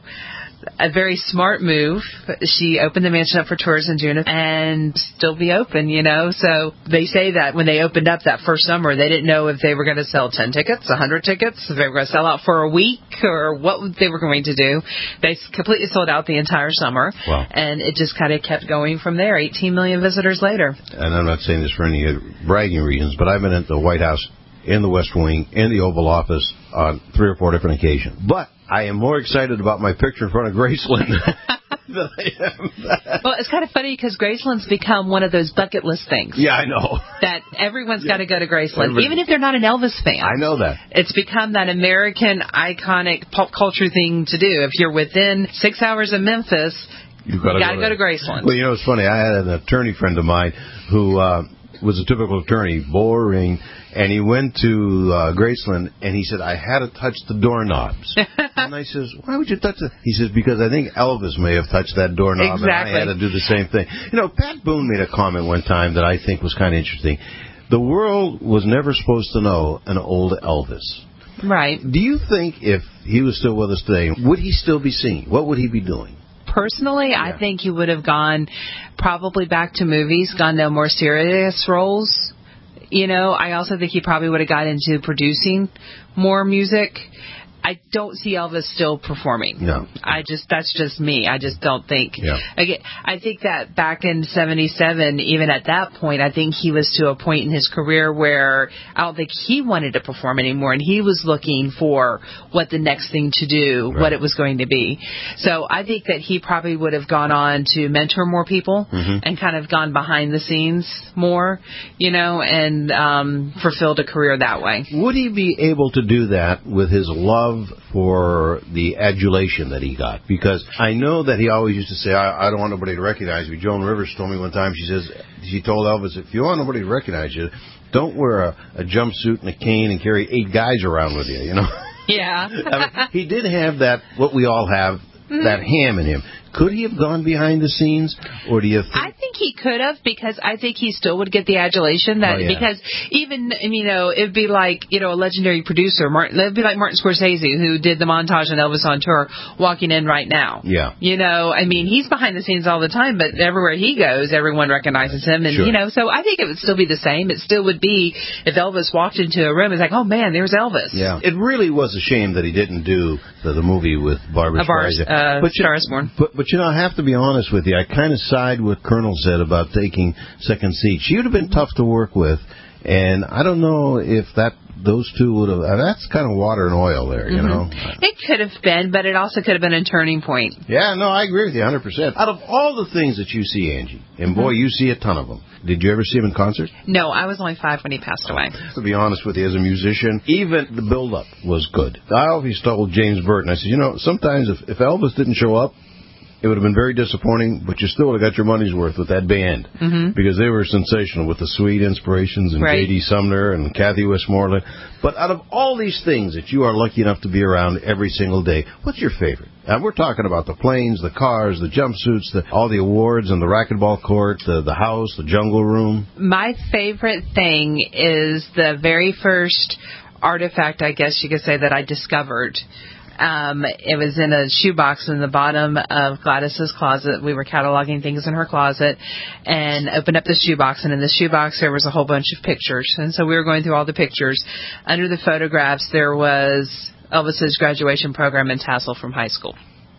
a very smart move, she opened the mansion up for tours in June and still be open, you know. So they say that when they opened up that first summer, they didn't know if they were going to sell ten tickets, one hundred tickets, if they were going to sell out for a week or what they were going to do. They completely sold out the entire summer. Wow. And it just kind of kept going from there, eighteen million visitors later. And I'm not saying this for any bragging reasons, but I've been at the White House, in the West Wing, in the Oval Office on three or four different occasions. But I am more excited about my picture in front of Graceland than I am that. Well, it's kind of funny because Graceland's become one of those bucket list things. Yeah, I know. That everyone's yeah. got to go to Graceland, Everybody. even if they're not an Elvis fan. I know that. It's become that American, iconic pop culture thing to do. If you're within six hours of Memphis, You've got to go, go, go to Graceland. Well, you know, it's funny. I had an attorney friend of mine who uh, was a typical attorney, boring, and he went to uh, Graceland, and he said, I had to touch the doorknobs. And I says, why would you touch it? He says, because I think Elvis may have touched that doorknob, exactly. and I had to do the same thing. You know, Pat Boone made a comment one time that I think was kind of interesting. The world was never supposed to know an old Elvis. Right. Do you think if he was still with us today, would he still be singing? What would he be doing? Personally, yeah. I think he would have gone probably back to movies, gone to more serious roles. You know, I also think he probably would have got into producing more music. I don't see Elvis still performing. No. I just, that's just me. I just don't think. Yeah. Again, I think that back in seventy-seven, even at that point, I think he was to a point in his career where I don't think he wanted to perform anymore, and he was looking for what the next thing to do, right. what it was going to be. So I think that he probably would have gone on to mentor more people mm-hmm. and kind of gone behind the scenes more, you know, and um, fulfilled a career that way. Would he be able to do that with his love for the adulation that he got? Because I know that he always used to say, I, I don't want nobody to recognize me. Joan Rivers told me one time, she says, she told Elvis, if you want nobody to recognize you, don't wear a, a jumpsuit and a cane and carry eight guys around with you, you know? Yeah. I mean, he did have that, what we all have, mm-hmm. that ham in him. Could he have gone behind the scenes, or do you think? I think he could have, because I think he still would get the adulation that, oh, yeah. because even, you know, it'd be like, you know, a legendary producer, Martin, it'd be like Martin Scorsese, who did the montage on Elvis on Tour, walking in right now. Yeah. You know, I mean, he's behind the scenes all the time, but everywhere he goes, everyone recognizes him, and, sure. you know, so I think it would still be the same. It still would be, if Elvis walked into a room, it's like, oh man, there's Elvis. Yeah. It really was a shame that he didn't do the, the movie with Barbra Streisand. Uh, but Star is Born. But, but, you know, I have to be honest with you, I kind of side with Colonel said about taking second seat. She would have been tough to work with, and I don't know if that those two would have. That's kind of water and oil there, you mm-hmm. know. It could have been, but it also could have been a turning point. Yeah, no, I agree with you one hundred percent. Out of all the things that you see, Angie, and boy, mm-hmm. you see a ton of them. Did you ever see him in concert? No, I was only five when he passed away. To be honest with you, as a musician, even the build-up was good. I always told James Burton, I said, you know, sometimes if, if Elvis didn't show up, it would have been very disappointing, but you still would have got your money's worth with that band, mm-hmm. because they were sensational with the Sweet Inspirations and right. J D Sumner and Kathy Westmoreland. But out of all these things that you are lucky enough to be around every single day, what's your favorite? And we're talking about the planes, the cars, the jumpsuits, the, all the awards and the racquetball court, the, the house, the jungle room. My favorite thing is the very first artifact, I guess you could say, that I discovered. Um, it was in a shoebox in the bottom of Gladys's closet. We were cataloging things in her closet and opened up the shoebox. And in the shoebox, there was a whole bunch of pictures. And so we were going through all the pictures. Under the photographs, there was Elvis's graduation program and tassel from high school.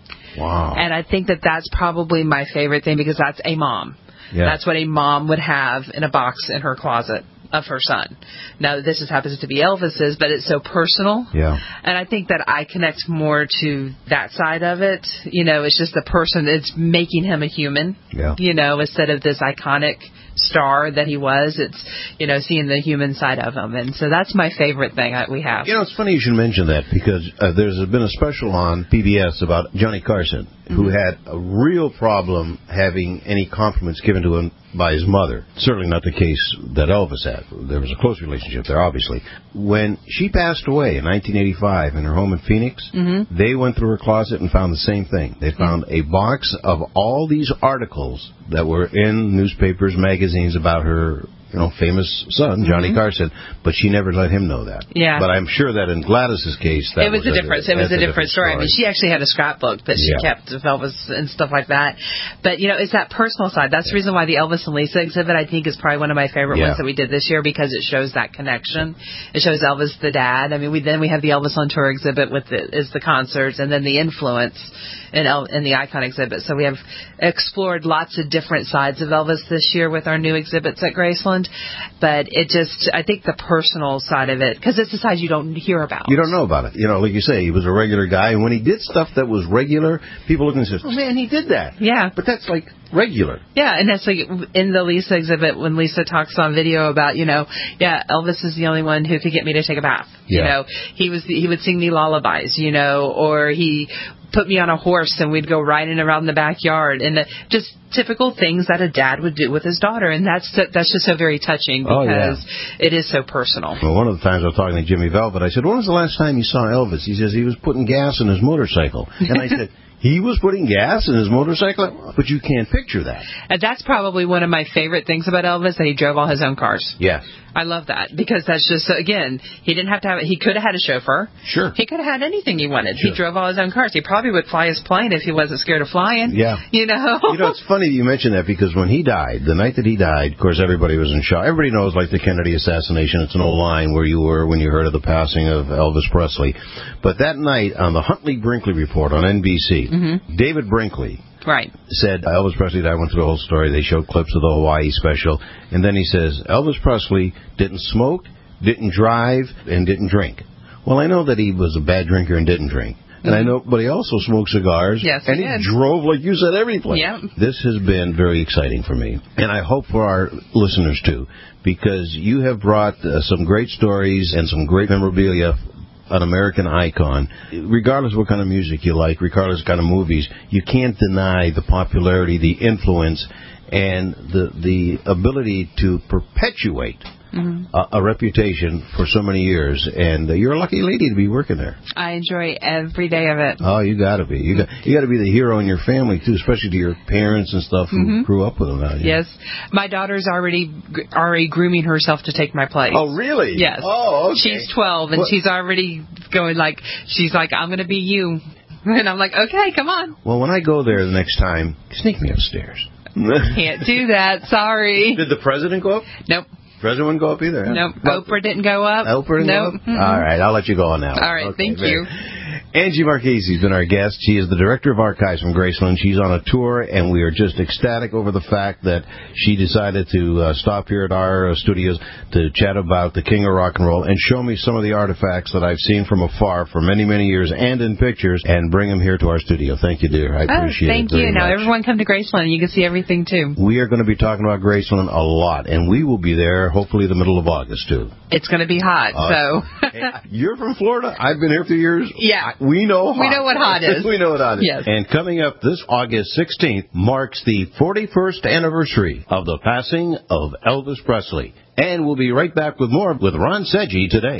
Wow. And I think that that's probably my favorite thing because that's a mom. Yeah. That's what a mom would have in a box in her closet of her son. Now, this just happens to be Elvis's, but it's so personal. Yeah. And I think that I connect more to that side of it. You know, it's just the person, it's making him a human. Yeah. You know, instead of this iconic star that he was, it's, you know, seeing the human side of him. And so that's my favorite thing that we have. You know, it's funny you should mention that because uh, there's been a special on P B S about Johnny Carson, mm-hmm. who had a real problem having any compliments given to him by his mother. Certainly not the case that Elvis had. There was a close relationship there, obviously. When she passed away in nineteen eighty-five in her home in Phoenix, mm-hmm. they went through her closet and found the same thing. They found mm-hmm. a box of all these articles that were in newspapers, magazines about her, you know, famous son, Johnny mm-hmm. Carson, but she never let him know that. Yeah. But I'm sure that in Gladys's case, that it was, was a difference. It was a, a different story. story. I mean, she actually had a scrapbook that she yeah. kept of Elvis and stuff like that. But, you know, it's that personal side. That's the reason why the Elvis and Lisa exhibit, I think, is probably one of my favorite yeah. ones that we did this year because it shows that connection. It shows Elvis the dad. I mean, we then we have the Elvis on Tour exhibit with the, is the concerts and then the influence in, El, in the Icon exhibit. So we have explored lots of different sides of Elvis this year with our new exhibits at Graceland. But it just, I think the personal side of it, because it's the side you don't hear about. You don't know about it. You know, like you say, he was a regular guy, and when he did stuff that was regular, people look and say, oh, man, he did that. Yeah. But that's like regular. Yeah, and that's like in the Lisa exhibit when Lisa talks on video about, you know, yeah, Elvis is the only one who could get me to take a bath. Yeah. You know, he was he would sing me lullabies, you know, or he put me on a horse and we'd go riding around the backyard, and the, just typical things that a dad would do with his daughter, and that's that's just so very touching because oh, yeah. it is so personal. Well, one of the times I was talking to Jimmy Velvet, I said, when was the last time you saw Elvis? He says he was putting gas in his motorcycle. And I said, he was putting gas in his motorcycle? But you can't picture that. And that's probably one of my favorite things about Elvis, that he drove all his own cars. Yes. I love that because that's just, again, he didn't have to have it. He could have had a chauffeur. Sure. He could have had anything he wanted. Sure. He drove all his own cars. He probably would fly his plane if he wasn't scared of flying. Yeah. You know? You know, it's funny that you mention that because when he died, the night that he died, of course, everybody was in shock. Everybody knows, like, the Kennedy assassination. It's an old line where you were when you heard of the passing of Elvis Presley. But that night on the Huntley Brinkley Report on N B C, mm-hmm. David Brinkley right. said Elvis Presley died. I went through the whole story. They showed clips of the Hawaii special. And then he says, Elvis Presley didn't smoke, didn't drive, and didn't drink. Well, I know that he was a bad drinker and didn't drink. And mm-hmm. I know, but he also smoked cigars. Yes, and he, he did. drove, like you said, every place. Yep. This has been very exciting for me. And I hope for our listeners, too, because you have brought uh, some great stories and some great memorabilia, an American icon. Regardless of what kind of music you like, regardless of what kind of movies, you can't deny the popularity, the influence, and the the ability to perpetuate mm-hmm. a, a reputation for so many years. And uh, you're a lucky lady to be working there. I enjoy every day of it. Oh, you got to be. You got you got to be the hero in your family too, especially to your parents and stuff who mm-hmm. grew up with them. Now, yes, my daughter's already already grooming herself to take my place. Oh, really? Yes. Oh, okay. She's twelve and what? She's already going like she's like I'm going to be you, and I'm like okay, come on. Well, when I go there the next time, sneak me upstairs. Can't do that. Sorry. Did the president go up? Nope. President wouldn't go up either. Huh? Nope. Oprah didn't go up. Oprah didn't nope. go up? Mm-hmm. All right. I'll let you go on now. All right. Okay, thank very. you. Angie Marchese has been our guest. She is the Director of Archives from Graceland. She's on a tour, and we are just ecstatic over the fact that she decided to uh, stop here at our uh, studios to chat about the King of Rock and Roll and show me some of the artifacts that I've seen from afar for many, many years and in pictures, and bring them here to our studio. Thank you, dear. I appreciate oh, thank it very you. much. Now, everyone come to Graceland. You can see everything, too. We are going to be talking about Graceland a lot, and we will be there hopefully the middle of August, too. It's going to be hot, uh, so... Hey, you're from Florida. I've been here for years. Yeah. We know hot. We know what hot is. We know what hot is. Yes. And coming up this August sixteenth marks the forty-first anniversary of the passing of Elvis Presley. And we'll be right back with more with Ron Seggi today.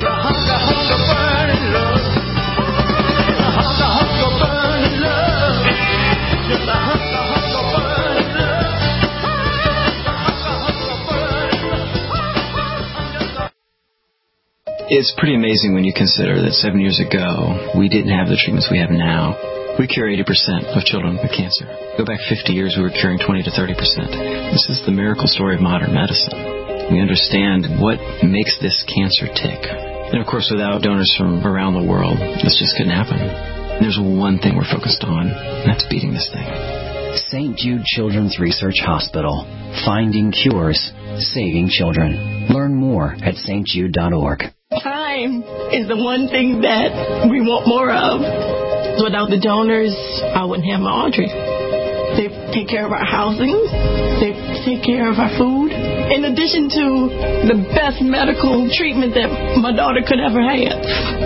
It's pretty amazing when you consider that seven years ago, we didn't have the treatments we have now. We cure eighty percent of children with cancer. Go back fifty years, we were curing twenty to thirty percent. This is the miracle story of modern medicine. We understand what makes this cancer tick. And of course, without donors from around the world, this just couldn't happen. And there's one thing we're focused on, and that's beating this thing. Saint Jude Children's Research Hospital. Finding cures, saving children. Learn more at s t jude dot org. Time is the one thing that we want more of. Without the donors, I wouldn't have my Audrey. They take care of our housing. They take care of our food. In addition to the best medical treatment that my daughter could ever have.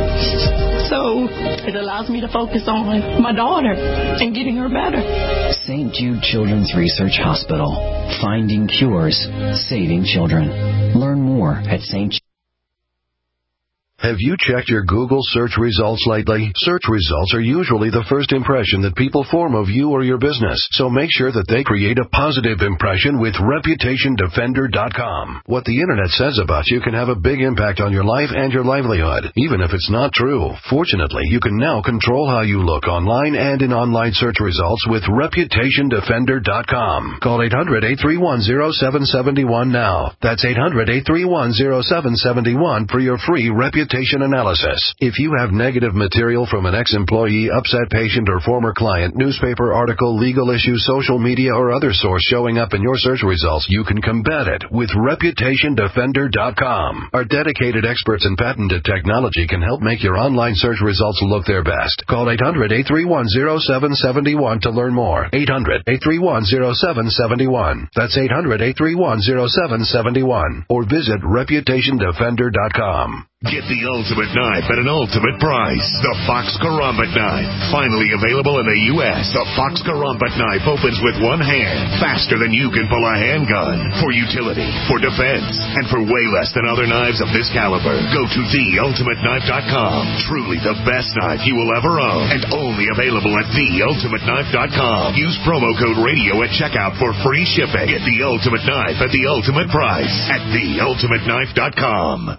So it allows me to focus on my daughter and getting her better. Saint Jude Children's Research Hospital. Finding cures, saving children. Learn more at Saint Jude. Have you checked your Google search results lately? Search results are usually the first impression that people form of you or your business, so make sure that they create a positive impression with reputation defender dot com. What the internet says about you can have a big impact on your life and your livelihood, even if it's not true. Fortunately, you can now control how you look online and in online search results with reputation defender dot com. Call eight hundred, eight three one, zero seven seven one now. That's eight hundred, eight three one, zero seven seven one for your free reputation analysis. If you have negative material from an ex-employee, upset patient, or former client, newspaper article, legal issue, social media, or other source showing up in your search results, you can combat it with reputation defender dot com. Our dedicated experts in patented technology can help make your online search results look their best. Call eight hundred, eight three one, zero seven seven one to learn more. eight hundred, eight three one, zero seven seven one. That's eight hundred, eight three one, zero seven seven one. Or visit reputation defender dot com. Get the ultimate knife at an ultimate price. The Fox Karambit knife. Finally available in the U S The Fox Karambit knife opens with one hand, faster than you can pull a handgun. For utility, for defense, and for way less than other knives of this caliber. Go to the ultimate knife dot com. Truly the best knife you will ever own. And only available at the ultimate knife dot com. Use promo code radio at checkout for free shipping. Get the ultimate knife at the ultimate price at the ultimate knife dot com.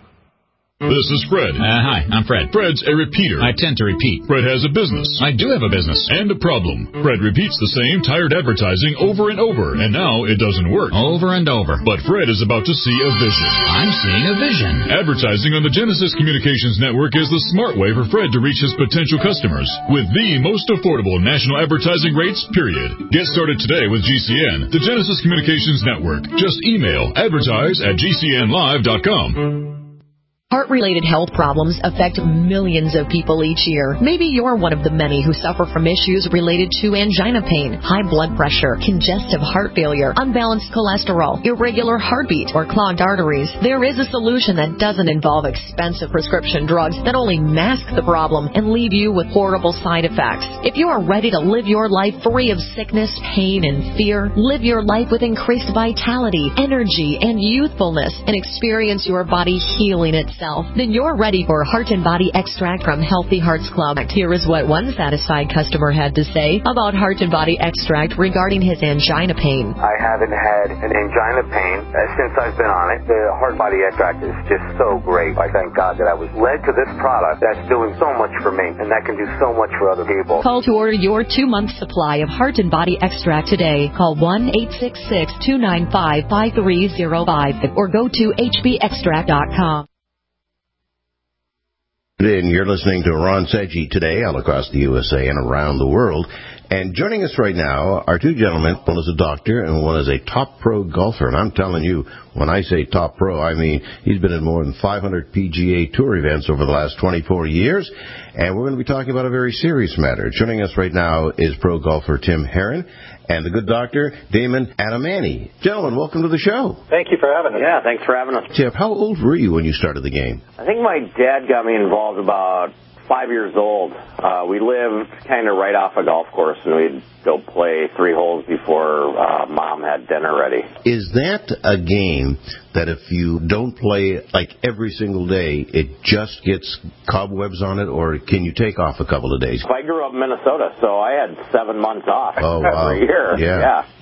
This is Fred. Uh, hi, I'm Fred. Fred's a repeater. I tend to repeat. Fred has a business. I do have a business. And a problem. Fred repeats the same tired advertising over and over, and now it doesn't work. Over and over. But Fred is about to see a vision. I'm seeing a vision. Advertising on the Genesis Communications Network is the smart way for Fred to reach his potential customers with the most affordable national advertising rates, period. Get started today with G C N, the Genesis Communications Network. Just email advertise at g c n live dot com. Heart-related health problems affect millions of people each year. Maybe you're one of the many who suffer from issues related to angina pain, high blood pressure, congestive heart failure, unbalanced cholesterol, irregular heartbeat, or clogged arteries. There is a solution that doesn't involve expensive prescription drugs that only mask the problem and leave you with horrible side effects. If you are ready to live your life free of sickness, pain, and fear, live your life with increased vitality, energy, and youthfulness, and experience your body healing itself, then you're ready for Heart and Body Extract from Healthy Hearts Club. Here is what one satisfied customer had to say about Heart and Body Extract regarding his angina pain. I haven't had an angina pain uh, since I've been on it. The Heart Body Extract is just so great. I thank God that I was led to this product that's doing so much for me, and that can do so much for other people. Call to order your two-month supply of Heart and Body Extract today. Call one eight six six, two nine five, five three zero five or go to h b extract dot com. And you're listening to Ron Seggi today all across the U S A and around the world. And joining us right now are two gentlemen. One is a doctor and one is a top pro golfer. And I'm telling you, when I say top pro, I mean he's been in more than five hundred P G A Tour events over the last twenty-four years. And we're going to be talking about a very serious matter. Joining us right now is pro golfer Tim Herron and the good doctor Damon Adamany. Gentlemen, welcome to the show. Thank you for having us. Yeah, thanks for having us. Tim, how old were you when you started the game? I think my dad got me involved about five years old. Uh, we lived kind of right off a golf course, and we'd go play three holes before uh, Mom had dinner ready. Is that a game that if you don't play like every single day, it just gets cobwebs on it, or can you take off a couple of days? I grew up in Minnesota, so I had seven months off oh, every wow. year. Yeah. yeah. yeah.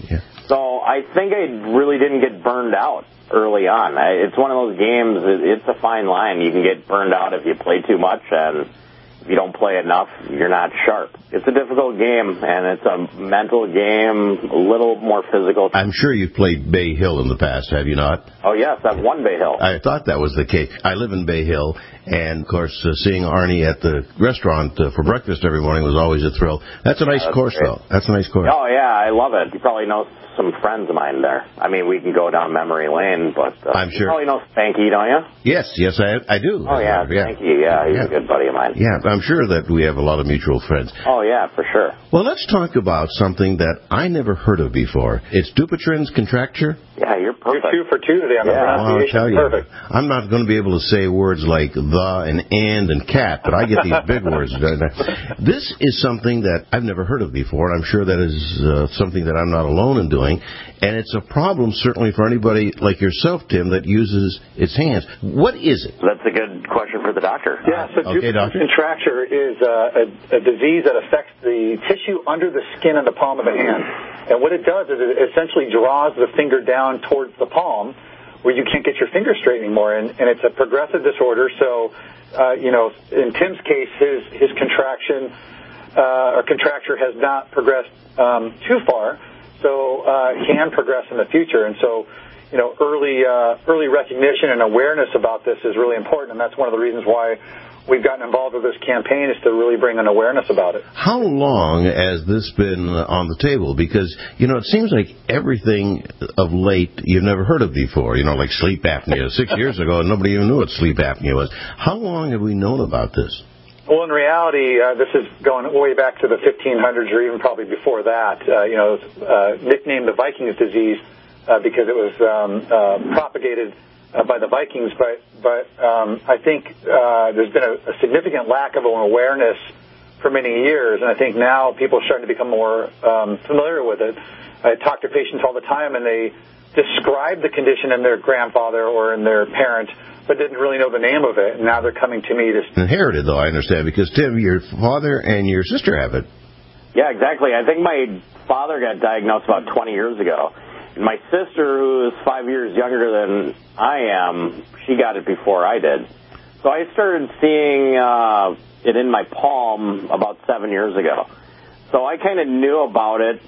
So I think I really didn't get burned out early on. I, it's one of those games, it, it's a fine line. You can get burned out if you play too much, and if you don't play enough, you're not sharp. It's a difficult game, and it's a mental game, a little more physical. I'm sure you've played Bay Hill in the past, have you not? Oh, yes, I've won Bay Hill. I thought that was the case. I live in Bay Hill, and, of course, uh, seeing Arnie at the restaurant uh, for breakfast every morning was always a thrill. That's a nice yeah, that's course, great. though. That's a nice course. Oh, yeah, I love it. You probably know some friends of mine there. I mean, we can go down memory lane, but uh, I'm sure. You probably know Spanky, don't you? Yes, yes, I I do. Oh, yeah, yeah. Spanky, yeah, he's yeah. a good buddy of mine. Yeah, I'm sure that we have a lot of mutual friends. Oh, yeah, for sure. Well, let's talk about something that I never heard of before. It's Dupuytren's contracture? Yeah, you're perfect. You're two for two today on the yeah, pronunciation. I'll tell you, Perfect. I'm not going to be able to say words like the and and and cat, but I get these big words. This is something that I've never heard of before. I'm sure that is uh, something that I'm not alone in doing, and it's a problem certainly for anybody like yourself, Tim, that uses its hands. What is it? That's a good question for the doctor. Yeah, so okay, Dupuytren's doctor. contracture is uh, a, a disease that affects the tissue under the skin of the palm of the hand. And what it does is it essentially draws the finger down towards the palm where you can't get your finger straight anymore. And, and it's a progressive disorder. So, uh, you know, in Tim's case, his, his contraction uh, or contracture has not progressed um, too far. So uh, it can progress in the future. And so, you know, early uh, early recognition and awareness about this is really important. And that's one of the reasons why we've gotten involved with this campaign, is to really bring an awareness about it. How long has this been on the table? Because, you know, it seems like everything of late you've never heard of before, you know, like sleep apnea. Six years ago, nobody even knew what sleep apnea was. How long have we known about this? Well, in reality, uh, this is going way back to the fifteen hundreds or even probably before that. Uh, you know, uh, nicknamed the Vikings disease uh, because it was um, uh, propagated Uh, by the Vikings, but but um, I think uh, there's been a, a significant lack of awareness for many years, and I think now people are starting to become more um, familiar with it. I talk to patients all the time, and they describe the condition in their grandfather or in their parent, but didn't really know the name of it, and now they're coming to me to... Inherited, though, I understand, because, Tim, your father and your sister have it. Yeah, exactly. I think my father got diagnosed about twenty years ago. My sister, who is five years younger than I am, she got it before I did. So I started seeing uh, it in my palm about seven years ago. So I kind of knew about it,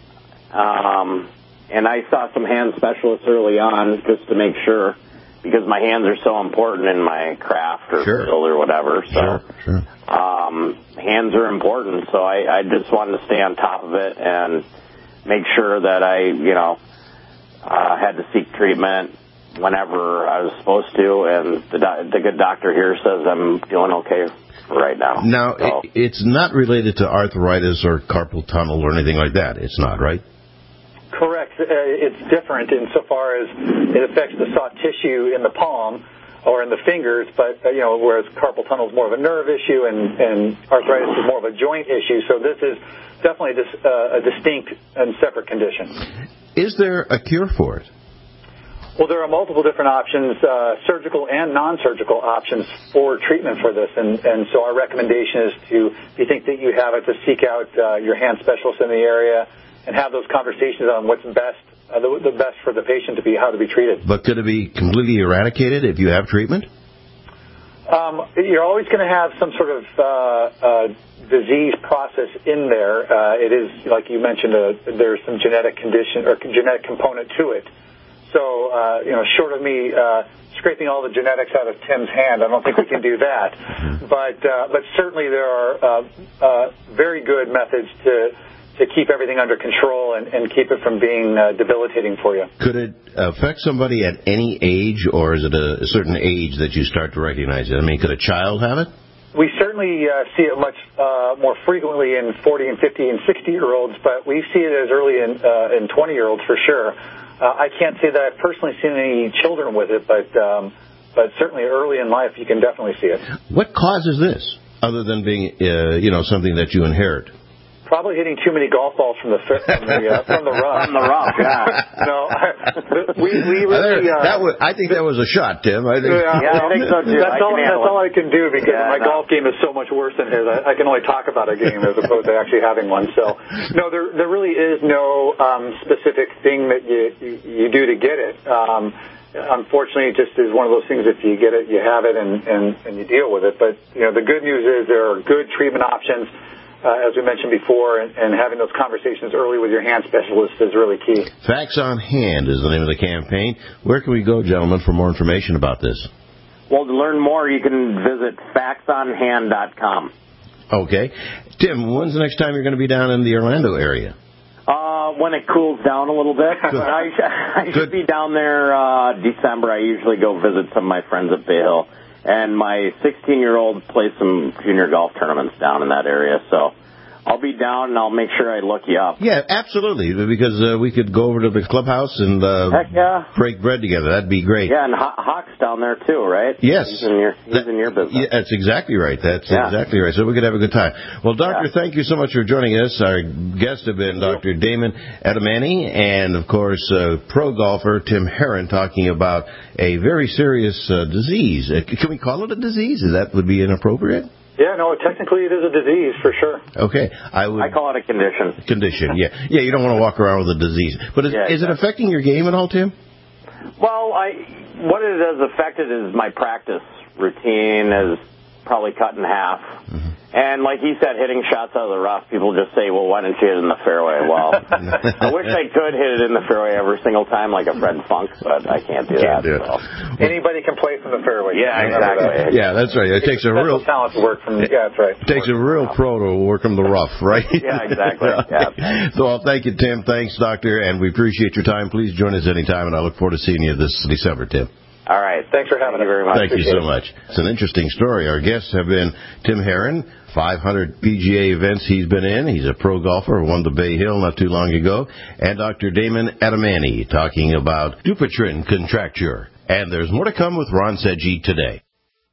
um, and I saw some hand specialists early on just to make sure, because my hands are so important in my craft or sure. field or whatever. So sure, sure. Um, hands are important, so I, I just wanted to stay on top of it and make sure that I, you know, Uh, had to seek treatment whenever I was supposed to, and the, do- the good doctor here says I'm doing okay right now. Now, so. it, it's not related to arthritis or carpal tunnel or anything like that. It's not, right? Correct. Uh, it's different insofar as it affects the soft tissue in the palm or in the fingers, but, uh, you know, whereas carpal tunnel is more of a nerve issue and, and arthritis is more of a joint issue. So this is definitely dis- uh, a distinct and separate condition. Is there a cure for it? Well, there are multiple different options, uh, surgical and non-surgical options for treatment for this. And, and so our recommendation is to, if you think that you have it, to seek out uh, your hand specialist in the area and have those conversations on what's best, uh, the, the best for the patient to be, how to be treated. But could it be completely eradicated if you have treatment? Um, you're always going to have some sort of uh, uh, disease process in there. Uh, it is, like you mentioned, uh, there's some genetic condition or genetic component to it. So, uh, you know, short of me uh, scraping all the genetics out of Tim's hand, I don't think we can do that. But uh, but certainly there are uh, uh, very good methods to to keep everything under control and, and keep it from being uh, debilitating for you. Could it affect somebody at any age, or is it a, a certain age that you start to recognize it? I mean, could a child have it? We certainly uh, see it much uh, more frequently in forty and fifty and sixty-year-olds, but we see it as early in uh, in twenty-year-olds for sure. Uh, I can't say that I've personally seen any children with it, but um, but certainly early in life you can definitely see it. What causes this, other than being uh, you know something that you inherit? Probably hitting too many golf balls from the from the uh, from the rough. From the rough, yeah. No, we we really. Uh, that was, I think that was a shot, Tim. I think. Yeah, yeah I think so too. That's, I all, that's all I can do because yeah, my no. golf game is so much worse than his. I, I can only talk about a game as opposed to actually having one. So, no, there there really is no um, specific thing that you, you you do to get it. Um, unfortunately, it just is one of those things. If you get it, you have it, and and and you deal with it. But you know, the good news is there are good treatment options. Uh, as we mentioned before, and, and having those conversations early with your hand specialist is really key. Facts on Hand is the name of the campaign. Where can we go, gentlemen, for more information about this? Well, to learn more, you can visit facts on hand dot com. Okay. Tim, when's the next time you're going to be down in the Orlando area? Uh, when it cools down a little bit. But I, I should be down there uh, December. I usually go visit some of my friends at Bay Hill. And my sixteen-year-old plays some junior golf tournaments down in that area, so I'll be down and I'll make sure I look you up. Yeah, absolutely, because uh, we could go over to the clubhouse and uh, Heck yeah. break bread together. That'd be great. Yeah, and Ho- Hawk's down there too, right? Yes. He's in your, he's that, in your business. Yeah, that's exactly right. That's yeah. exactly right. So we could have a good time. Well, Doctor, yeah. thank you so much for joining us. Our guests have been Doctor Damon Adamany and, of course, uh, pro golfer Tim Herron talking about a very serious uh, disease. Uh, can we call it a disease? Is that would be inappropriate? Yeah, no, technically it is a disease for sure. Okay, I would. I call it a condition. Condition, yeah, yeah. You don't want to walk around with a disease, but is, yeah, is exactly. it affecting your game at all, Tim? Well, I what it has affected is my practice routine is probably cut in half. Mm-hmm. And like he said, hitting shots out of the rough, people just say, well, why don't you hit it in the fairway? Well, I wish I could hit it in the fairway every single time like a Fred Funk, but I can't do can't that. Do it. So. Anybody can play from the fairway. Yeah, exactly. That. Yeah, that's right. It, it takes a real talent to work from. Yeah, that's right. It takes a real pro to work from the rough, right? Yeah, exactly. Yeah. So, well, thank you, Tim. Thanks, Doctor, and we appreciate your time. Please join us anytime, and I look forward to seeing you this December, Tim. All right. Thanks for having Thank me very much. Thank you so much. It's an interesting story. Our guests have been Tim Herron, five hundred P G A events he's been in. He's a pro golfer, won the Bay Hill not too long ago. And Doctor Damon Adamany talking about Dupuytren contracture. And there's more to come with Ron Sedgwick today.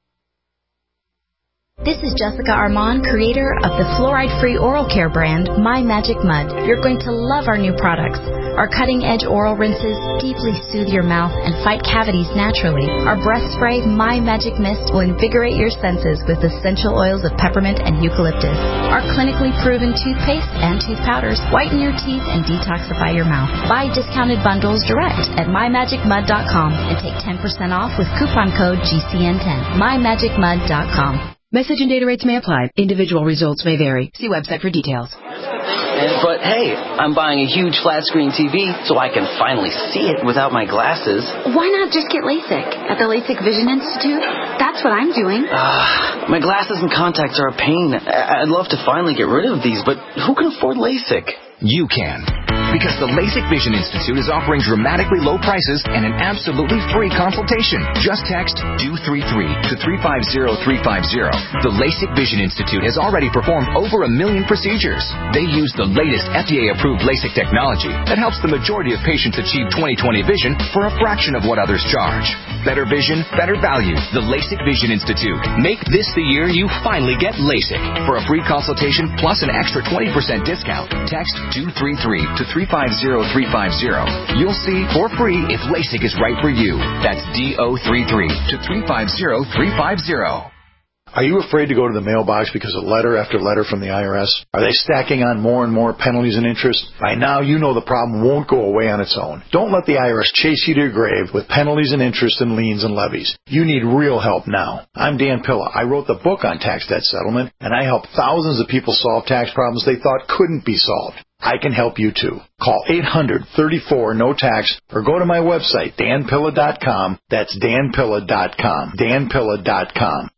This is Jessica Armand, creator of the fluoride-free oral care brand, My Magic Mud. You're going to love our new products. Our cutting-edge oral rinses deeply soothe your mouth and fight cavities naturally. Our breath spray, My Magic Mist, will invigorate your senses with essential oils of peppermint and eucalyptus. Our clinically proven toothpaste and tooth powders whiten your teeth and detoxify your mouth. Buy discounted bundles direct at my magic mud dot com and take ten percent off with coupon code G C N ten. my magic mud dot com. Message and data rates may apply. Individual results may vary. See website for details. And, but hey, I'm buying a huge flat screen T V so I can finally see it without my glasses. Why not just get LASIK at the LASIK Vision Institute? That's what I'm doing. Uh, my glasses and contacts are a pain. I'd love to finally get rid of these, but who can afford LASIK? You can. Because the LASIK Vision Institute is offering dramatically low prices and an absolutely free consultation. Just text D O three three to three five zero three five zero. The LASIK Vision Institute has already performed over a million procedures. They use the latest F D A-approved LASIK technology that helps the majority of patients achieve twenty twenty vision for a fraction of what others charge. Better vision, better value. The LASIK Vision Institute. Make this the year you finally get LASIK. For a free consultation plus an extra twenty percent discount, text D O three three to three five zero three five zero. You'll see for free if LASIK is right for you. That's D O three three to three five zero three five zero. Are you afraid to go to the mailbox because of letter after letter from the I R S? Are they stacking on more and more penalties and interest? By now, you know the problem won't go away on its own. Don't let the I R S chase you to your grave with penalties and interest and liens and levies. You need real help now. I'm Dan Pilla. I wrote the book on tax debt settlement, and I help thousands of people solve tax problems they thought couldn't be solved. I can help you too. Call eight hundred thirty-four no tax or go to my website, dan pilla dot com. That's dan pilla dot com. dan pilla dot com.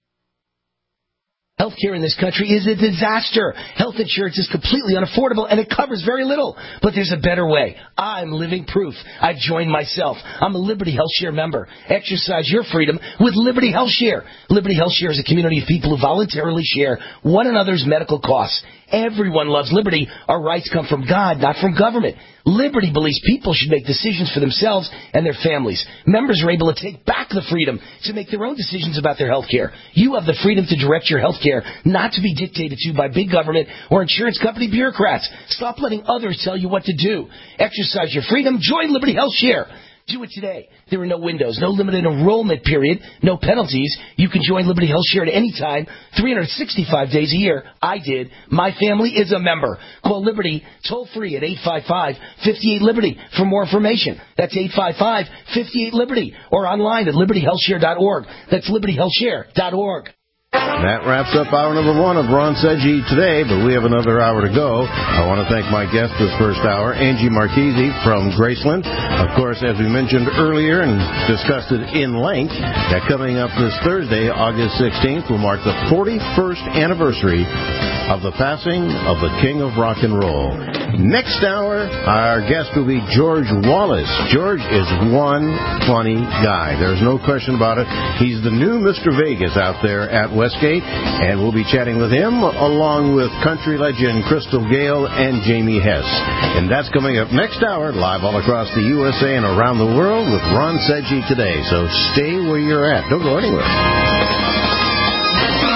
Healthcare in this country is a disaster. Health insurance is completely unaffordable, and it covers very little. But there's a better way. I'm living proof. I joined myself. I'm a Liberty HealthShare member. Exercise your freedom with Liberty HealthShare. Liberty HealthShare is a community of people who voluntarily share one another's medical costs. Everyone loves liberty. Our rights come from God, not from government. Liberty believes people should make decisions for themselves and their families. Members are able to take back the freedom to make their own decisions about their health care. You have the freedom to direct your health care, not to be dictated to by big government or insurance company bureaucrats. Stop letting others tell you what to do. Exercise your freedom. Join Liberty Health Share. Do it today. There are no windows, no limited enrollment period, no penalties. You can join Liberty Health Share at any time, three hundred sixty-five days a year. I did. My family is a member. Call Liberty toll free at eight five five, five eight, Liberty for more information. That's eight five five, five eight, Liberty or online at liberty health share dot org. That's liberty health share dot org. That wraps up hour number one of Ron Seggi today, but we have another hour to go. I want to thank my guest this first hour, Angie Marchese from Graceland. Of course, as we mentioned earlier and discussed it in length, that coming up this Thursday, August sixteenth, will mark the forty-first anniversary of the passing of the King of Rock and Roll. Next hour, our guest will be George Wallace. George is one funny guy. There's no question about it. He's the new Mister Vegas out there at Westgate, and we'll be chatting with him along with country legend Crystal Gale and Jamie Hess. And that's coming up next hour, live all across the U S A and around the world with Ron Seggi today. So stay where you're at. Don't go anywhere.